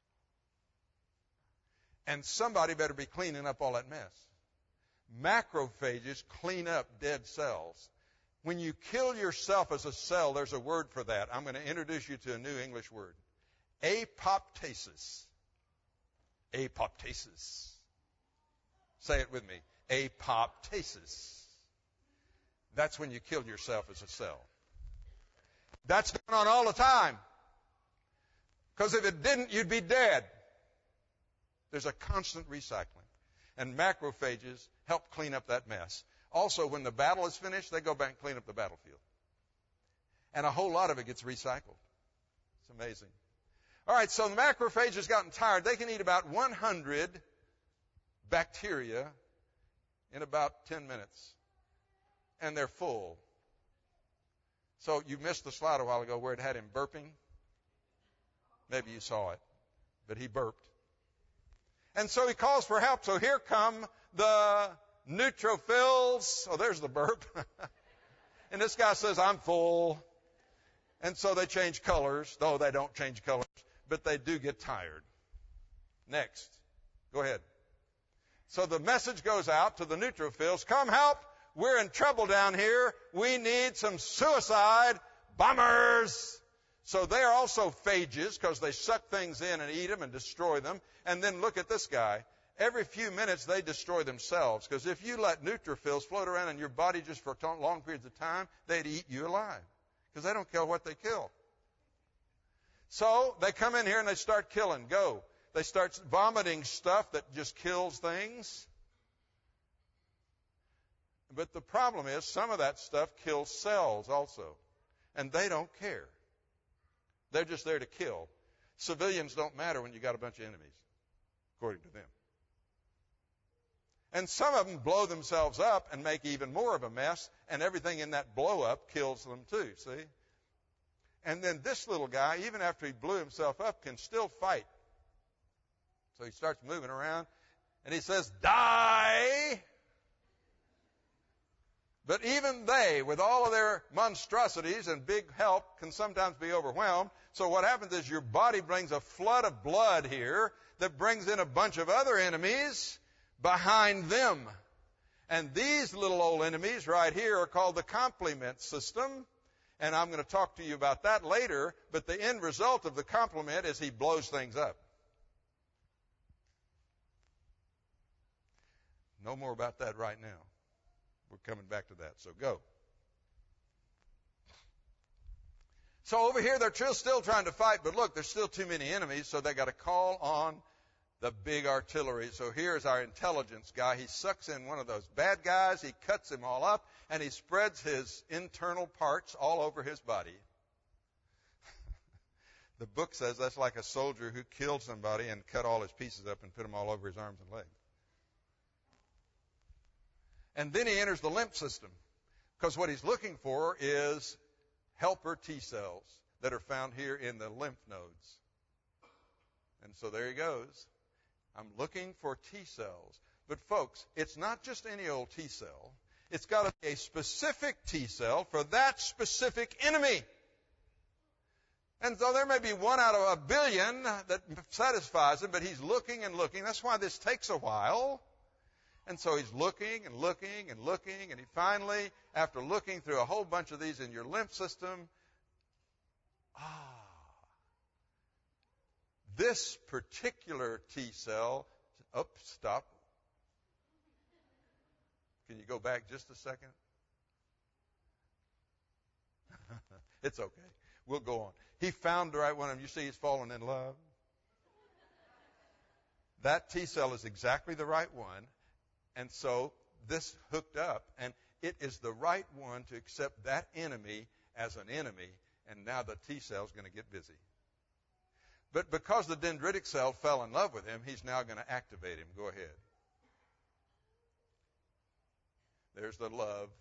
And somebody better be cleaning up all that mess. Macrophages clean up dead cells. When you kill yourself as a cell, there's a word for that. I'm going to introduce you to a new English word. Apoptosis. Apoptosis. Say it with me. Apoptosis. That's when you kill yourself as a cell. That's going on all the time. Because if it didn't, you'd be dead. There's a constant recycling. And macrophages help clean up that mess. Also, when the battle is finished, they go back and clean up the battlefield. And a whole lot of it gets recycled. It's amazing. All right, so the macrophage has gotten tired. They can eat about 100 bacteria in about 10 minutes. And they're full. So you missed the slide a while ago where it had him burping. Maybe you saw it. But he burped. And so he calls for help. So here come the neutrophils. Oh, there's the burp. And this guy says, I'm full. And so they change colors. Though they don't change colors. But they do get tired. Next. Go ahead. So the message goes out to the neutrophils. Come help. We're in trouble down here. We need some suicide bombers. So they're also phages because they suck things in and eat them and destroy them. And then look at this guy. Every few minutes they destroy themselves, because if you let neutrophils float around in your body just for long periods of time, they'd eat you alive because they don't care what they kill. So they come in here and they start killing. Go. They start vomiting stuff that just kills things. But the problem is some of that stuff kills cells also. And they don't care. They're just there to kill. Civilians don't matter when you got a bunch of enemies, according to them. And some of them blow themselves up and make even more of a mess, and everything in that blow up kills them too, see? And then this little guy, even after he blew himself up, can still fight. So he starts moving around, and he says, "Die!" But even they, with all of their monstrosities and big help, can sometimes be overwhelmed. So what happens is your body brings a flood of blood here that brings in a bunch of other enemies behind them. And these little old enemies right here are called the complement system. And I'm going to talk to you about that later. But the end result of the complement is he blows things up. No more about that right now. We're coming back to that, so go. So over here, they're still trying to fight, but look, there's still too many enemies, so they got to call on the big artillery. So here's our intelligence guy. He sucks in one of those bad guys, he cuts him all up, and he spreads his internal parts all over his body. The book says that's like a soldier who killed somebody and cut all his pieces up and put them all over his arms and legs. And then he enters the lymph system, because what he's looking for is helper T cells that are found here in the lymph nodes. And so there he goes. I'm looking for T cells. But folks, it's not just any old T cell. It's got to be a specific T cell for that specific enemy. And so there may be 1 out of a billion that satisfies him, but he's looking and looking. That's why this takes a while. And so he's looking and looking and looking, and he finally, after looking through a whole bunch of these in your lymph system, this particular T cell, stop. Can you go back just a second? It's okay. We'll go on. He found the right one, and you see he's fallen in love. That T cell is exactly the right one. And so this hooked up, and it is the right one to accept that enemy as an enemy, and now the T cell is going to get busy. But because the dendritic cell fell in love with him, he's now going to activate him. Go ahead. There's the love.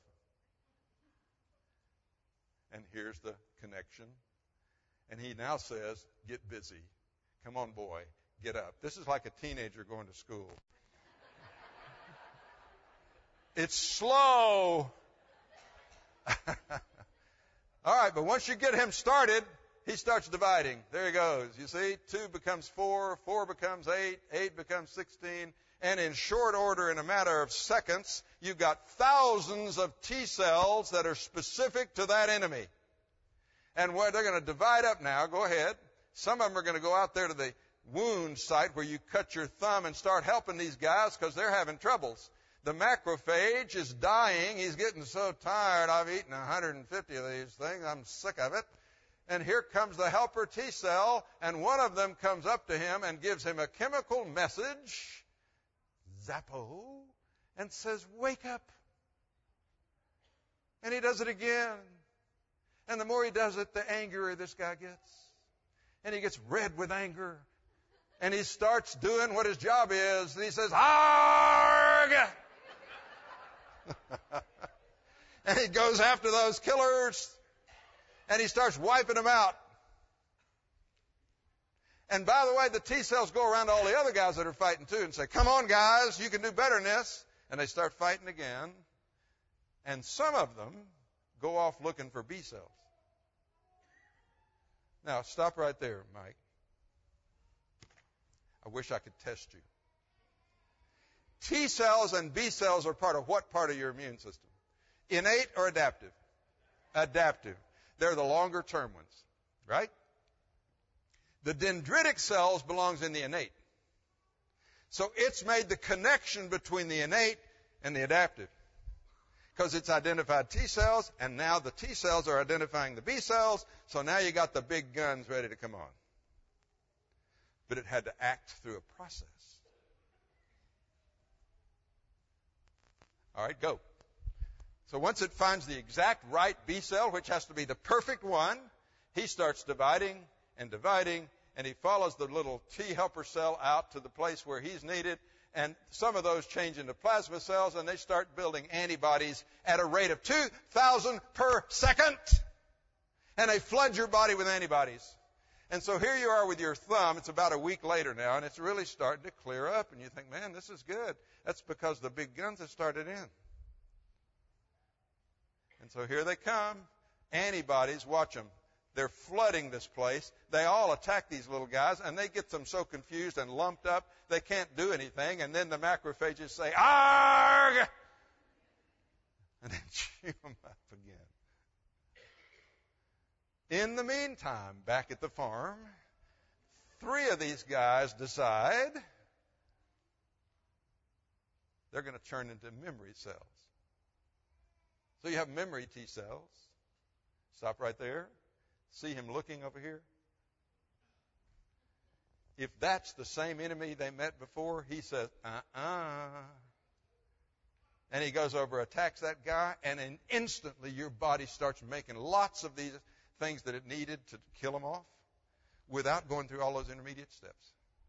And here's the connection. And he now says, get busy. Come on, boy, get up. This is like a teenager going to school. It's slow. All right, but once you get him started, he starts dividing. There he goes. You see, 2 becomes 4, 4 becomes 8, 8 becomes 16. And in short order, in a matter of seconds, you've got thousands of T cells that are specific to that enemy. And where they're going to divide up now, go ahead. Some of them are going to go out there to the wound site where you cut your thumb and start helping these guys because they're having troubles. The macrophage is dying. He's getting so tired. I've eaten 150 of these things. I'm sick of it. And here comes the helper T cell, and one of them comes up to him and gives him a chemical message, Zappo, and says, wake up. And he does it again. And the more he does it, the angrier this guy gets. And he gets red with anger. And he starts doing what his job is. And he says, Arg! And he goes after those killers. And he starts wiping them out. And by the way, the T cells go around to all the other guys that are fighting too and say, come on guys, you can do better than this. And they start fighting again. And some of them go off looking for B cells. Now, stop right there, Mike. I wish I could test you. T cells and B cells are part of what part of your immune system? Innate or adaptive? Adaptive. They're the longer term ones, right? The dendritic cells belongs in the innate. So it's made the connection between the innate and the adaptive. Because it's identified T cells, and now the T cells are identifying the B cells, so now you got the big guns ready to come on. But it had to act through a process. All right, go. So once it finds the exact right B cell, which has to be the perfect one, he starts dividing, and he follows the little T helper cell out to the place where he's needed, and some of those change into plasma cells, and they start building antibodies at a rate of 2,000 per second. And they flood your body with antibodies. And so here you are with your thumb. It's about a week later now, and it's really starting to clear up. And you think, man, this is good. That's because the big guns have started in. And so here they come. Antibodies, watch them. They're flooding this place. They all attack these little guys, and they get them so confused and lumped up, they can't do anything. And then the macrophages say, "Arg!" and then chew them up again. In the meantime, back at the farm, 3 of these guys decide they're going to turn into memory cells. So you have memory T cells. Stop right there. See him looking over here? If that's the same enemy they met before, he says, and he goes over, attacks that guy, and then instantly your body starts making lots of these things that it needed to kill them off without going through all those intermediate steps.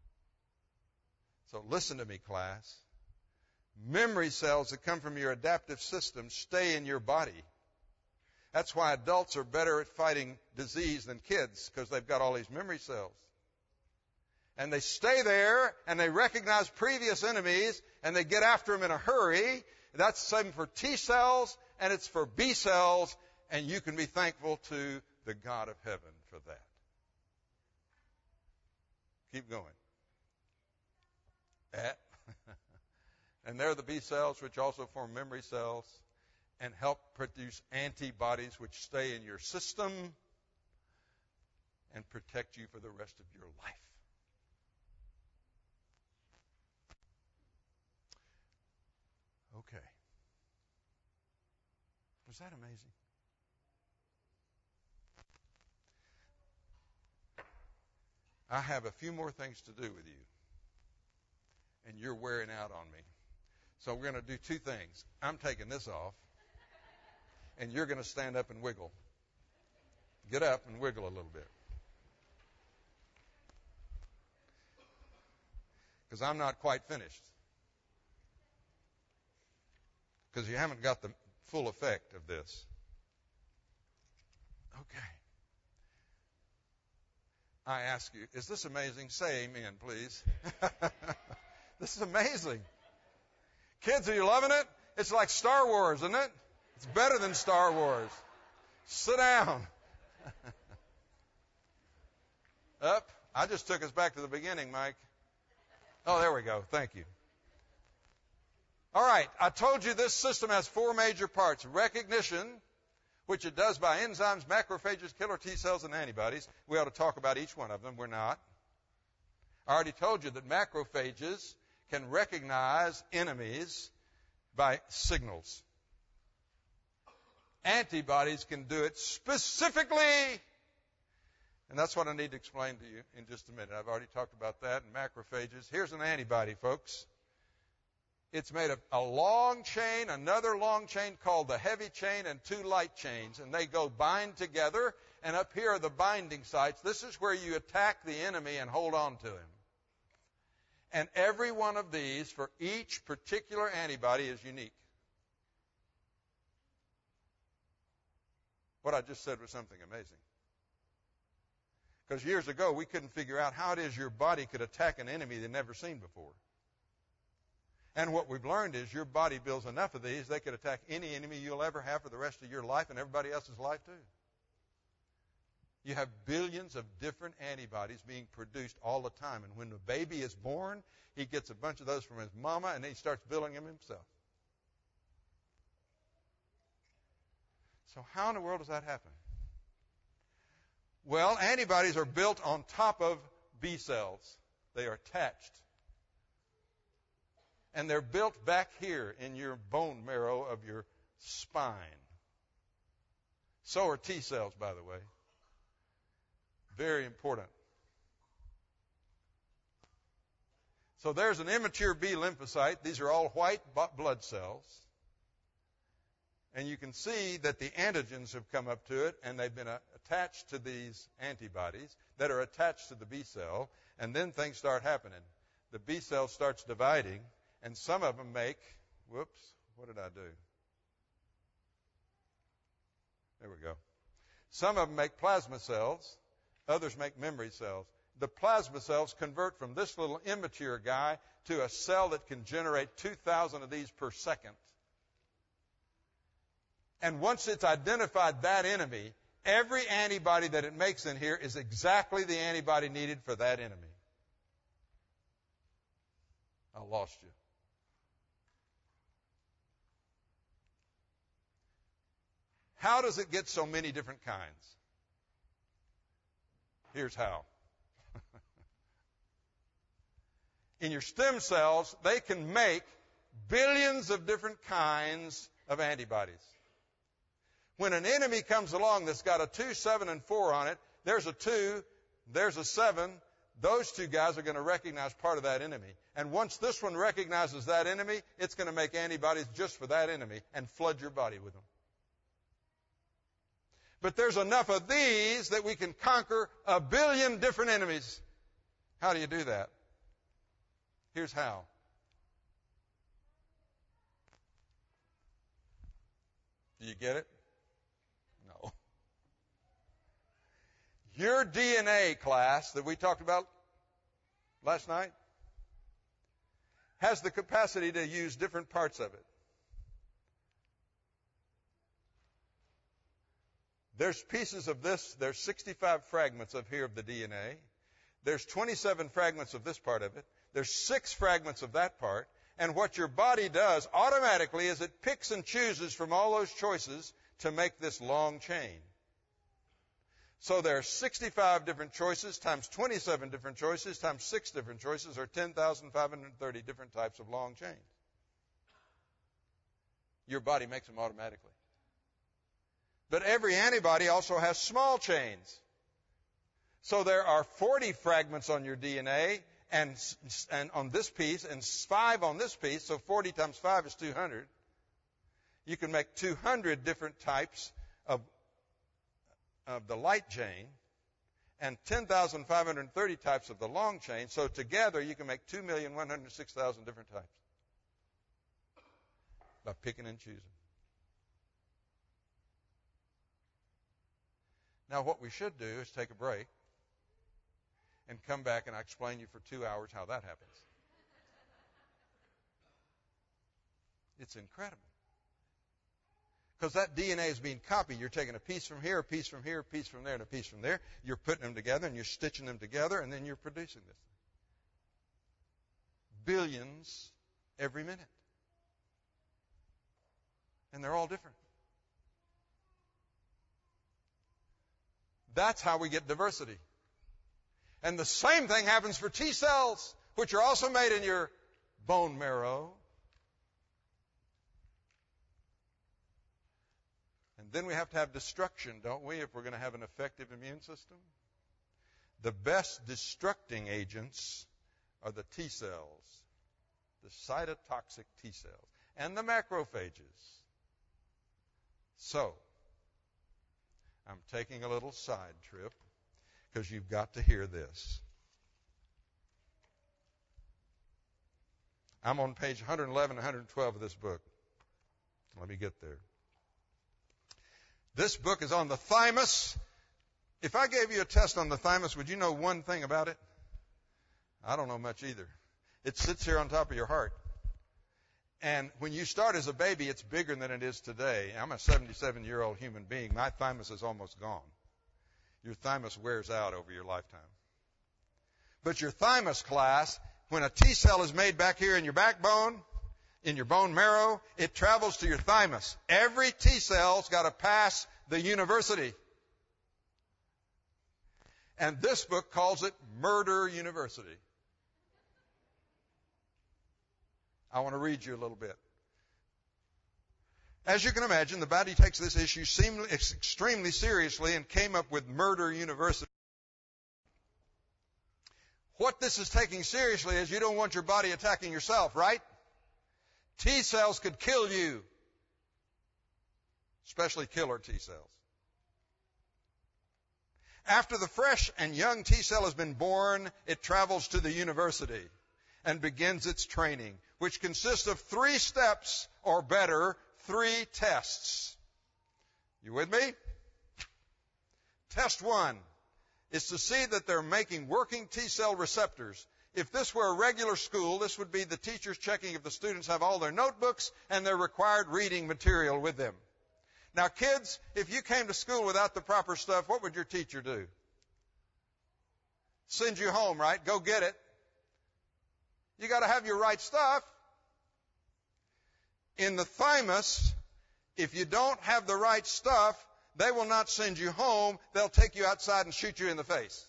So listen to me, class. Memory cells that come from your adaptive system stay in your body. That's why adults are better at fighting disease than kids, because they've got all these memory cells. And they stay there, and they recognize previous enemies, and they get after them in a hurry. That's the same for T cells, and it's for B cells, and you can be thankful to the God of heaven for that. Keep going. And they're the B cells, which also form memory cells and help produce antibodies which stay in your system and protect you for the rest of your life. Okay. Was that amazing? I have a few more things to do with you, and you're wearing out on me. So we're going to do 2 things. I'm taking this off, and you're going to stand up and wiggle. Get up and wiggle a little bit. Because I'm not quite finished. Because you haven't got the full effect of this. Okay. I ask you, is this amazing? Say amen, please. This is amazing. Kids, are you loving it? It's like Star Wars, isn't it? It's better than Star Wars. Sit down. Up. I just took us back to the beginning, Mike. Oh, there we go. Thank you. All right. I told you this system has 4 major parts. Recognition, which it does by enzymes, macrophages, killer T cells, and antibodies. We ought to talk about each one of them. We're not. I already told you that macrophages can recognize enemies by signals. Antibodies can do it specifically. And that's what I need to explain to you in just a minute. I've already talked about that and macrophages. Here's an antibody, folks. It's made of a long chain, another long chain called the heavy chain, and 2 light chains. And they go bind together. And up here are the binding sites. This is where you attack the enemy and hold on to him. And every one of these, for each particular antibody, is unique. What I just said was something amazing. Because years ago, we couldn't figure out how it is your body could attack an enemy they'd never seen before. And what we've learned is your body builds enough of these, they could attack any enemy you'll ever have for the rest of your life and everybody else's life too. You have billions of different antibodies being produced all the time. And when the baby is born, he gets a bunch of those from his mama, and then he starts building them himself. So how in the world does that happen? Well, antibodies are built on top of B cells. They are attached. And they're built back here in your bone marrow of your spine. So are T cells, by the way. Very important. So there's an immature B lymphocyte. These are all white blood cells. And you can see that the antigens have come up to it, and they've been attached to these antibodies that are attached to the B cell, and then things start happening. The B cell starts dividing, and some of them make, whoops, what did I do? There we go. Some of them make plasma cells. Others make memory cells. The plasma cells convert from this little immature guy to a cell that can generate 2,000 of these per second. And once it's identified that enemy, every antibody that it makes in here is exactly the antibody needed for that enemy. I lost you. How does it get so many different kinds? Here's how. In your stem cells, they can make billions of different kinds of antibodies. When an enemy comes along that's got a 2, 7, and 4 on it, there's a 2, there's a 7. Those two guys are going to recognize part of that enemy. And once this one recognizes that enemy, it's going to make antibodies just for that enemy and flood your body with them. But there's enough of these that we can conquer a billion different enemies. How do you do that? Here's how. Do you get it? No. Your DNA class that we talked about last night has the capacity to use different parts of it. There's pieces of this. There's 65 fragments of here of the DNA. There's 27 fragments of this part of it. There's 6 fragments of that part. And what your body does automatically is it picks and chooses from all those choices to make this long chain. So there are 65 different choices times 27 different choices times 6 different choices, or 10,530 different types of long chains. Your body makes them automatically. But every antibody also has small chains. So there are 40 fragments on your DNA and on this piece, and 5 on this piece, so 40 times 5 is 200. You can make 200 different types of the light chain and 10,530 types of the long chain. So together you can make 2,106,000 different types by picking and choosing. Now, what we should do is take a break and come back and I'll explain you for 2 hours how that happens. It's incredible. Because that DNA is being copied. You're taking a piece from here, a piece from here, a piece from there, and a piece from there. You're putting them together and you're stitching them together, and then you're producing this. Billions every minute. And they're all different. That's how we get diversity. And the same thing happens for T cells, which are also made in your bone marrow. And then we have to have destruction, don't we, if we're going to have an effective immune system? The best destructing agents are the T cells, the cytotoxic T cells, and the macrophages. So, I'm taking a little side trip because you've got to hear this. I'm on page 111 and 112 of this book. Let me get there. This book is on the thymus. If I gave you a test on the thymus, would you know one thing about it? I don't know much either. It sits here on top of your heart. And when you start as a baby, it's bigger than it is today. I'm a 77-year-old human being. My thymus is almost gone. Your thymus wears out over your lifetime. But your thymus class, when a T cell is made back here in your backbone, in your bone marrow, it travels to your thymus. Every T cell's got to pass the university. And this book calls it Murder University. I want to read you a little bit. As you can imagine, the body takes this issue extremely seriously and came up with Murder University. What this is taking seriously is you don't want your body attacking yourself, right? T cells could kill you. especially killer T cells. After the fresh and young T cell has been born, it travels to the university and begins its training, which consists of 3 steps, or better, 3 tests. You with me? Test 1 is to see that they're making working T cell receptors. If this were a regular school, this would be the teachers checking if the students have all their notebooks and their required reading material with them. Now, kids, if you came to school without the proper stuff, what would your teacher do? Send you home, right? Go get it. You got to have your right stuff. In the thymus, if you don't have the right stuff, they will not send you home. They'll take you outside and shoot you in the face.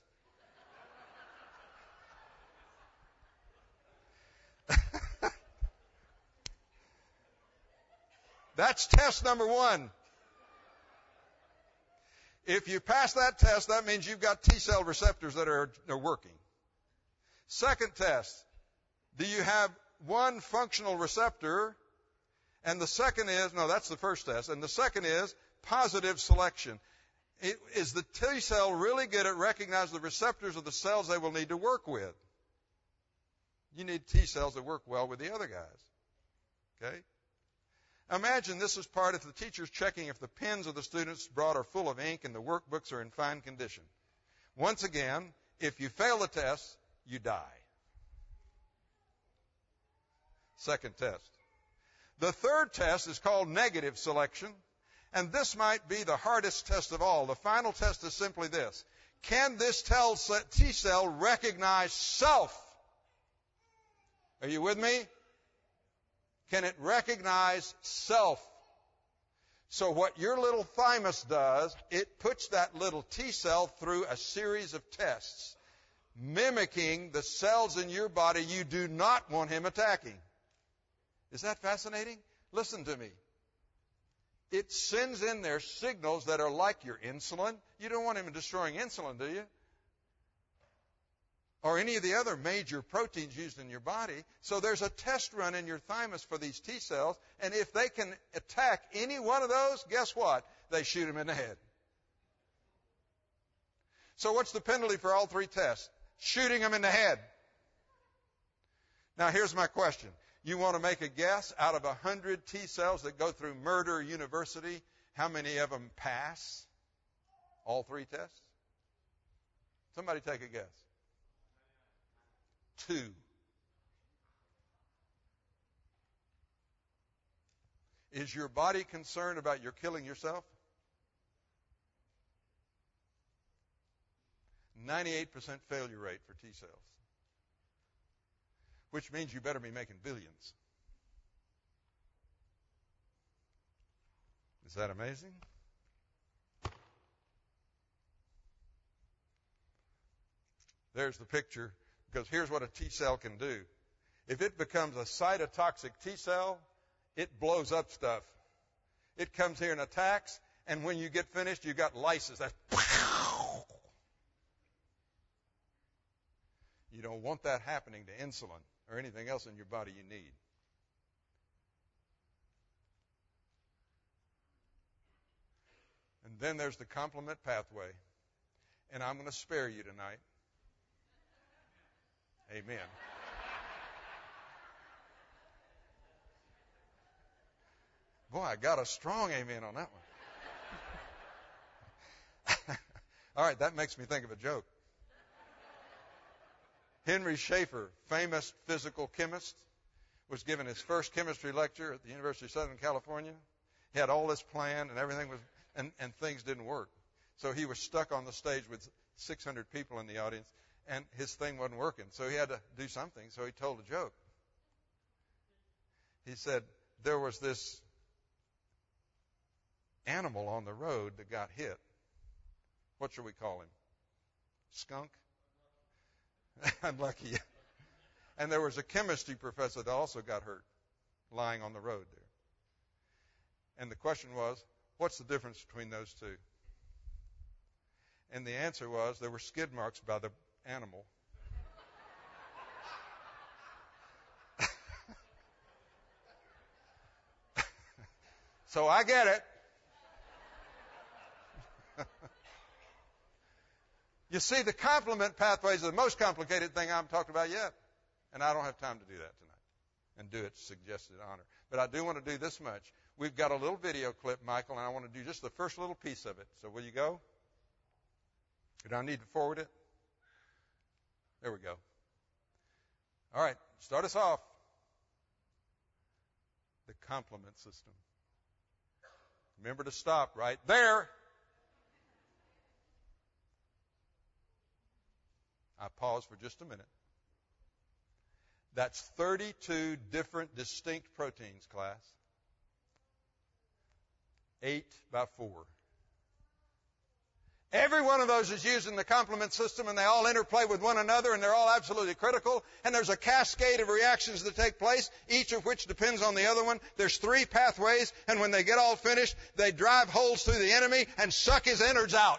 That's test number 1. If you pass that test, that means you've got T cell receptors that are working. Second test, do you have one functional receptor? And the second is, no, that's the first test. And the second is positive selection. Is the T cell really good at recognizing the receptors of the cells they will need to work with? You need T cells that work well with the other guys. Okay? Imagine this is part of the teacher's checking if the pens of the students brought are full of ink and the workbooks are in fine condition. Once again, if you fail the test, you die. Second test. The third test is called negative selection, and this might be the hardest test of all. The final test is simply this. Can this T cell recognize self? Are you with me? Can it recognize self? So what your little thymus does, it puts that little T cell through a series of tests, mimicking the cells in your body you do not want him attacking. Is that fascinating? Listen to me. It sends in there signals that are like your insulin. You don't want him destroying insulin, do you? Or any of the other major proteins used in your body. So there's a test run in your thymus for these T cells, and if they can attack any one of those, guess what? They shoot them in the head. So what's the penalty for all 3 tests? Shooting them in the head. Now here's my question. You want to make a guess? Out of 100 T cells that go through Murder University, how many of them pass all 3 tests? Somebody take a guess. 2. Is your body concerned about your killing yourself? 98% failure rate for T cells, which means you better be making billions. Is that amazing? There's the picture. Because here's what a T cell can do. If it becomes a cytotoxic T cell, it blows up stuff. It comes here and attacks, and when you get finished, you got lysis. That's you don't want that happening to insulin or anything else in your body you need. And then there's the complement pathway. And I'm going to spare you tonight. Amen. Boy, I got a strong amen on that one. All right, that makes me think of a joke. Henry Schaefer, famous physical chemist, was given his first chemistry lecture at the University of Southern California. He had all this planned and everything was, and things didn't work. So he was stuck on the stage with 600 people in the audience. And his thing wasn't working, so he had to do something, so he told a joke. He said, there was this animal on the road that got hit. What should we call him? Skunk? Unlucky. And there was a chemistry professor that also got hurt, lying on the road there. And the question was, what's the difference between those two? And the answer was, there were skid marks by the animal. So I get it. You see, the complement pathway is the most complicated thing I've talked about yet. And I don't have time to do that tonight and do it suggested honor. But I do want to do this much. We've got a little video clip, Michael, and I want to do just the first little piece of it. So will you go? Do I need to forward it? There we go. All right, start us off. The complement system. Remember to stop right there. I pause for just a minute. That's 32 different distinct proteins, class. 8 by 4. Every one of those is used in the complement system, and they all interplay with one another, and they're all absolutely critical. And there's a cascade of reactions that take place, each of which depends on the other one. There's 3 pathways, and when they get all finished, they drive holes through the enemy and suck his innards out.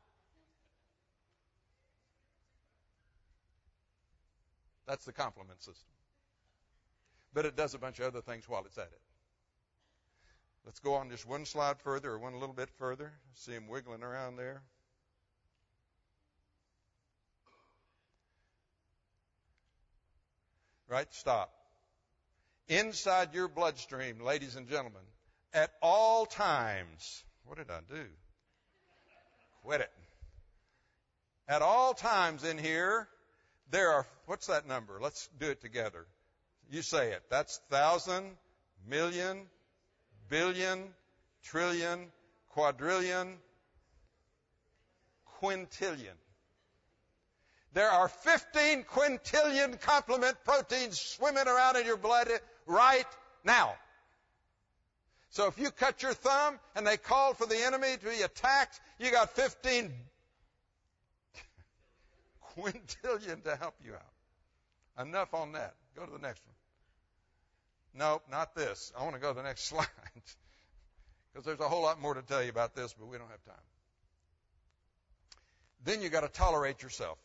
That's the complement system. But it does a bunch of other things while it's at it. Let's go on just one slide further, or one little bit further. See him wiggling around there. Right, stop. Inside your bloodstream, ladies and gentlemen, at all times. What did I do? Quit it. At all times in here, there are, what's that number? Let's do it together. You say it. That's 1,000, million, billion, trillion, quadrillion, quintillion. There are 15 quintillion complement proteins swimming around in your blood right now. So if you cut your thumb and they call for the enemy to be attacked, you got 15 quintillion to help you out. Enough on that. Go to the next one. Nope, not this. I want to go to the next slide because there's a whole lot more to tell you about this, but we don't have time. Then you got to tolerate yourself.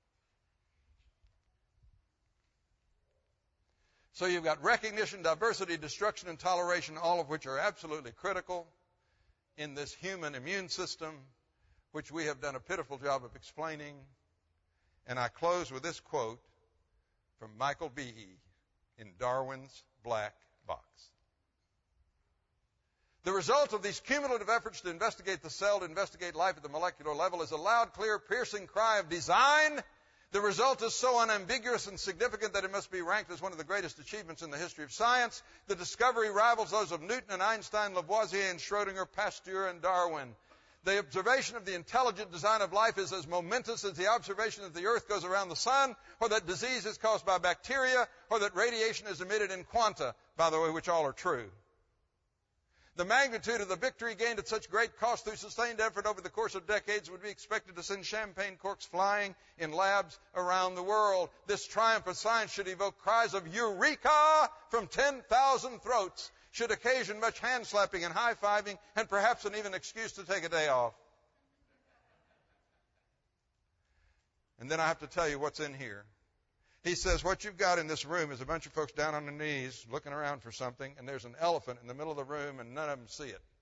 So you've got recognition, diversity, destruction, and toleration, all of which are absolutely critical in this human immune system, which we have done a pitiful job of explaining. And I close with this quote from Michael Behe in Darwin's Black Box. The result of these cumulative efforts to investigate the cell, to investigate life at the molecular level, is a loud, clear, piercing cry of design. The result is so unambiguous and significant that it must be ranked as one of the greatest achievements in the history of science. The discovery rivals those of Newton and Einstein, Lavoisier and Schrödinger, Pasteur and Darwin. The observation of the intelligent design of life is as momentous as the observation that the earth goes around the sun, or that disease is caused by bacteria, or that radiation is emitted in quanta, by the way, which all are true. The magnitude of the victory gained at such great cost through sustained effort over the course of decades would be expected to send champagne corks flying in labs around the world. This triumph of science should evoke cries of Eureka from 10,000 throats, should occasion much hand-slapping and high-fiving, and perhaps an even excuse to take a day off. And then I have to tell you what's in here. He says what you've got in this room is a bunch of folks down on their knees looking around for something, and there's an elephant in the middle of the room, and none of them see it.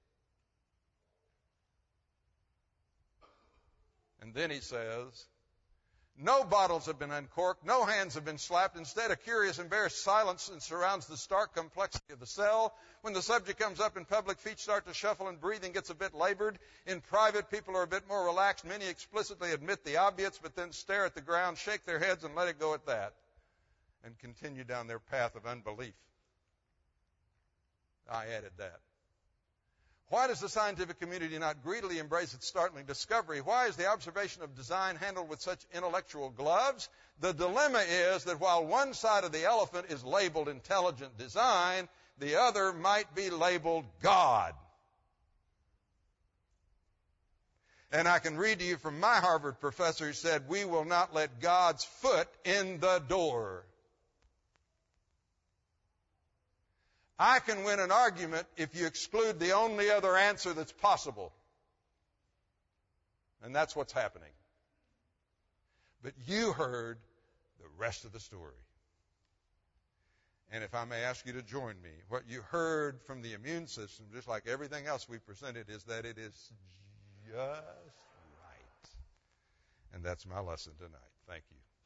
And then he says, no bottles have been uncorked, no hands have been slapped. Instead, a curious, embarrassed silence surrounds the stark complexity of the cell. When the subject comes up in public, feet start to shuffle and breathing gets a bit labored. In private, people are a bit more relaxed. Many explicitly admit the obvious, but then stare at the ground, shake their heads, and let it go at that, and continue down their path of unbelief. I added that. Why does the scientific community not greedily embrace its startling discovery? Why is the observation of design handled with such intellectual gloves? The dilemma is that while one side of the elephant is labeled intelligent design, the other might be labeled God. And I can read to you from my Harvard professor who said, we will not let God's foot in the door. I can win an argument if you exclude the only other answer that's possible. And that's what's happening. But you heard the rest of the story. And if I may ask you to join me, what you heard from the immune system, just like everything else we presented, is that it is just right. And that that's my lesson tonight. Thank you.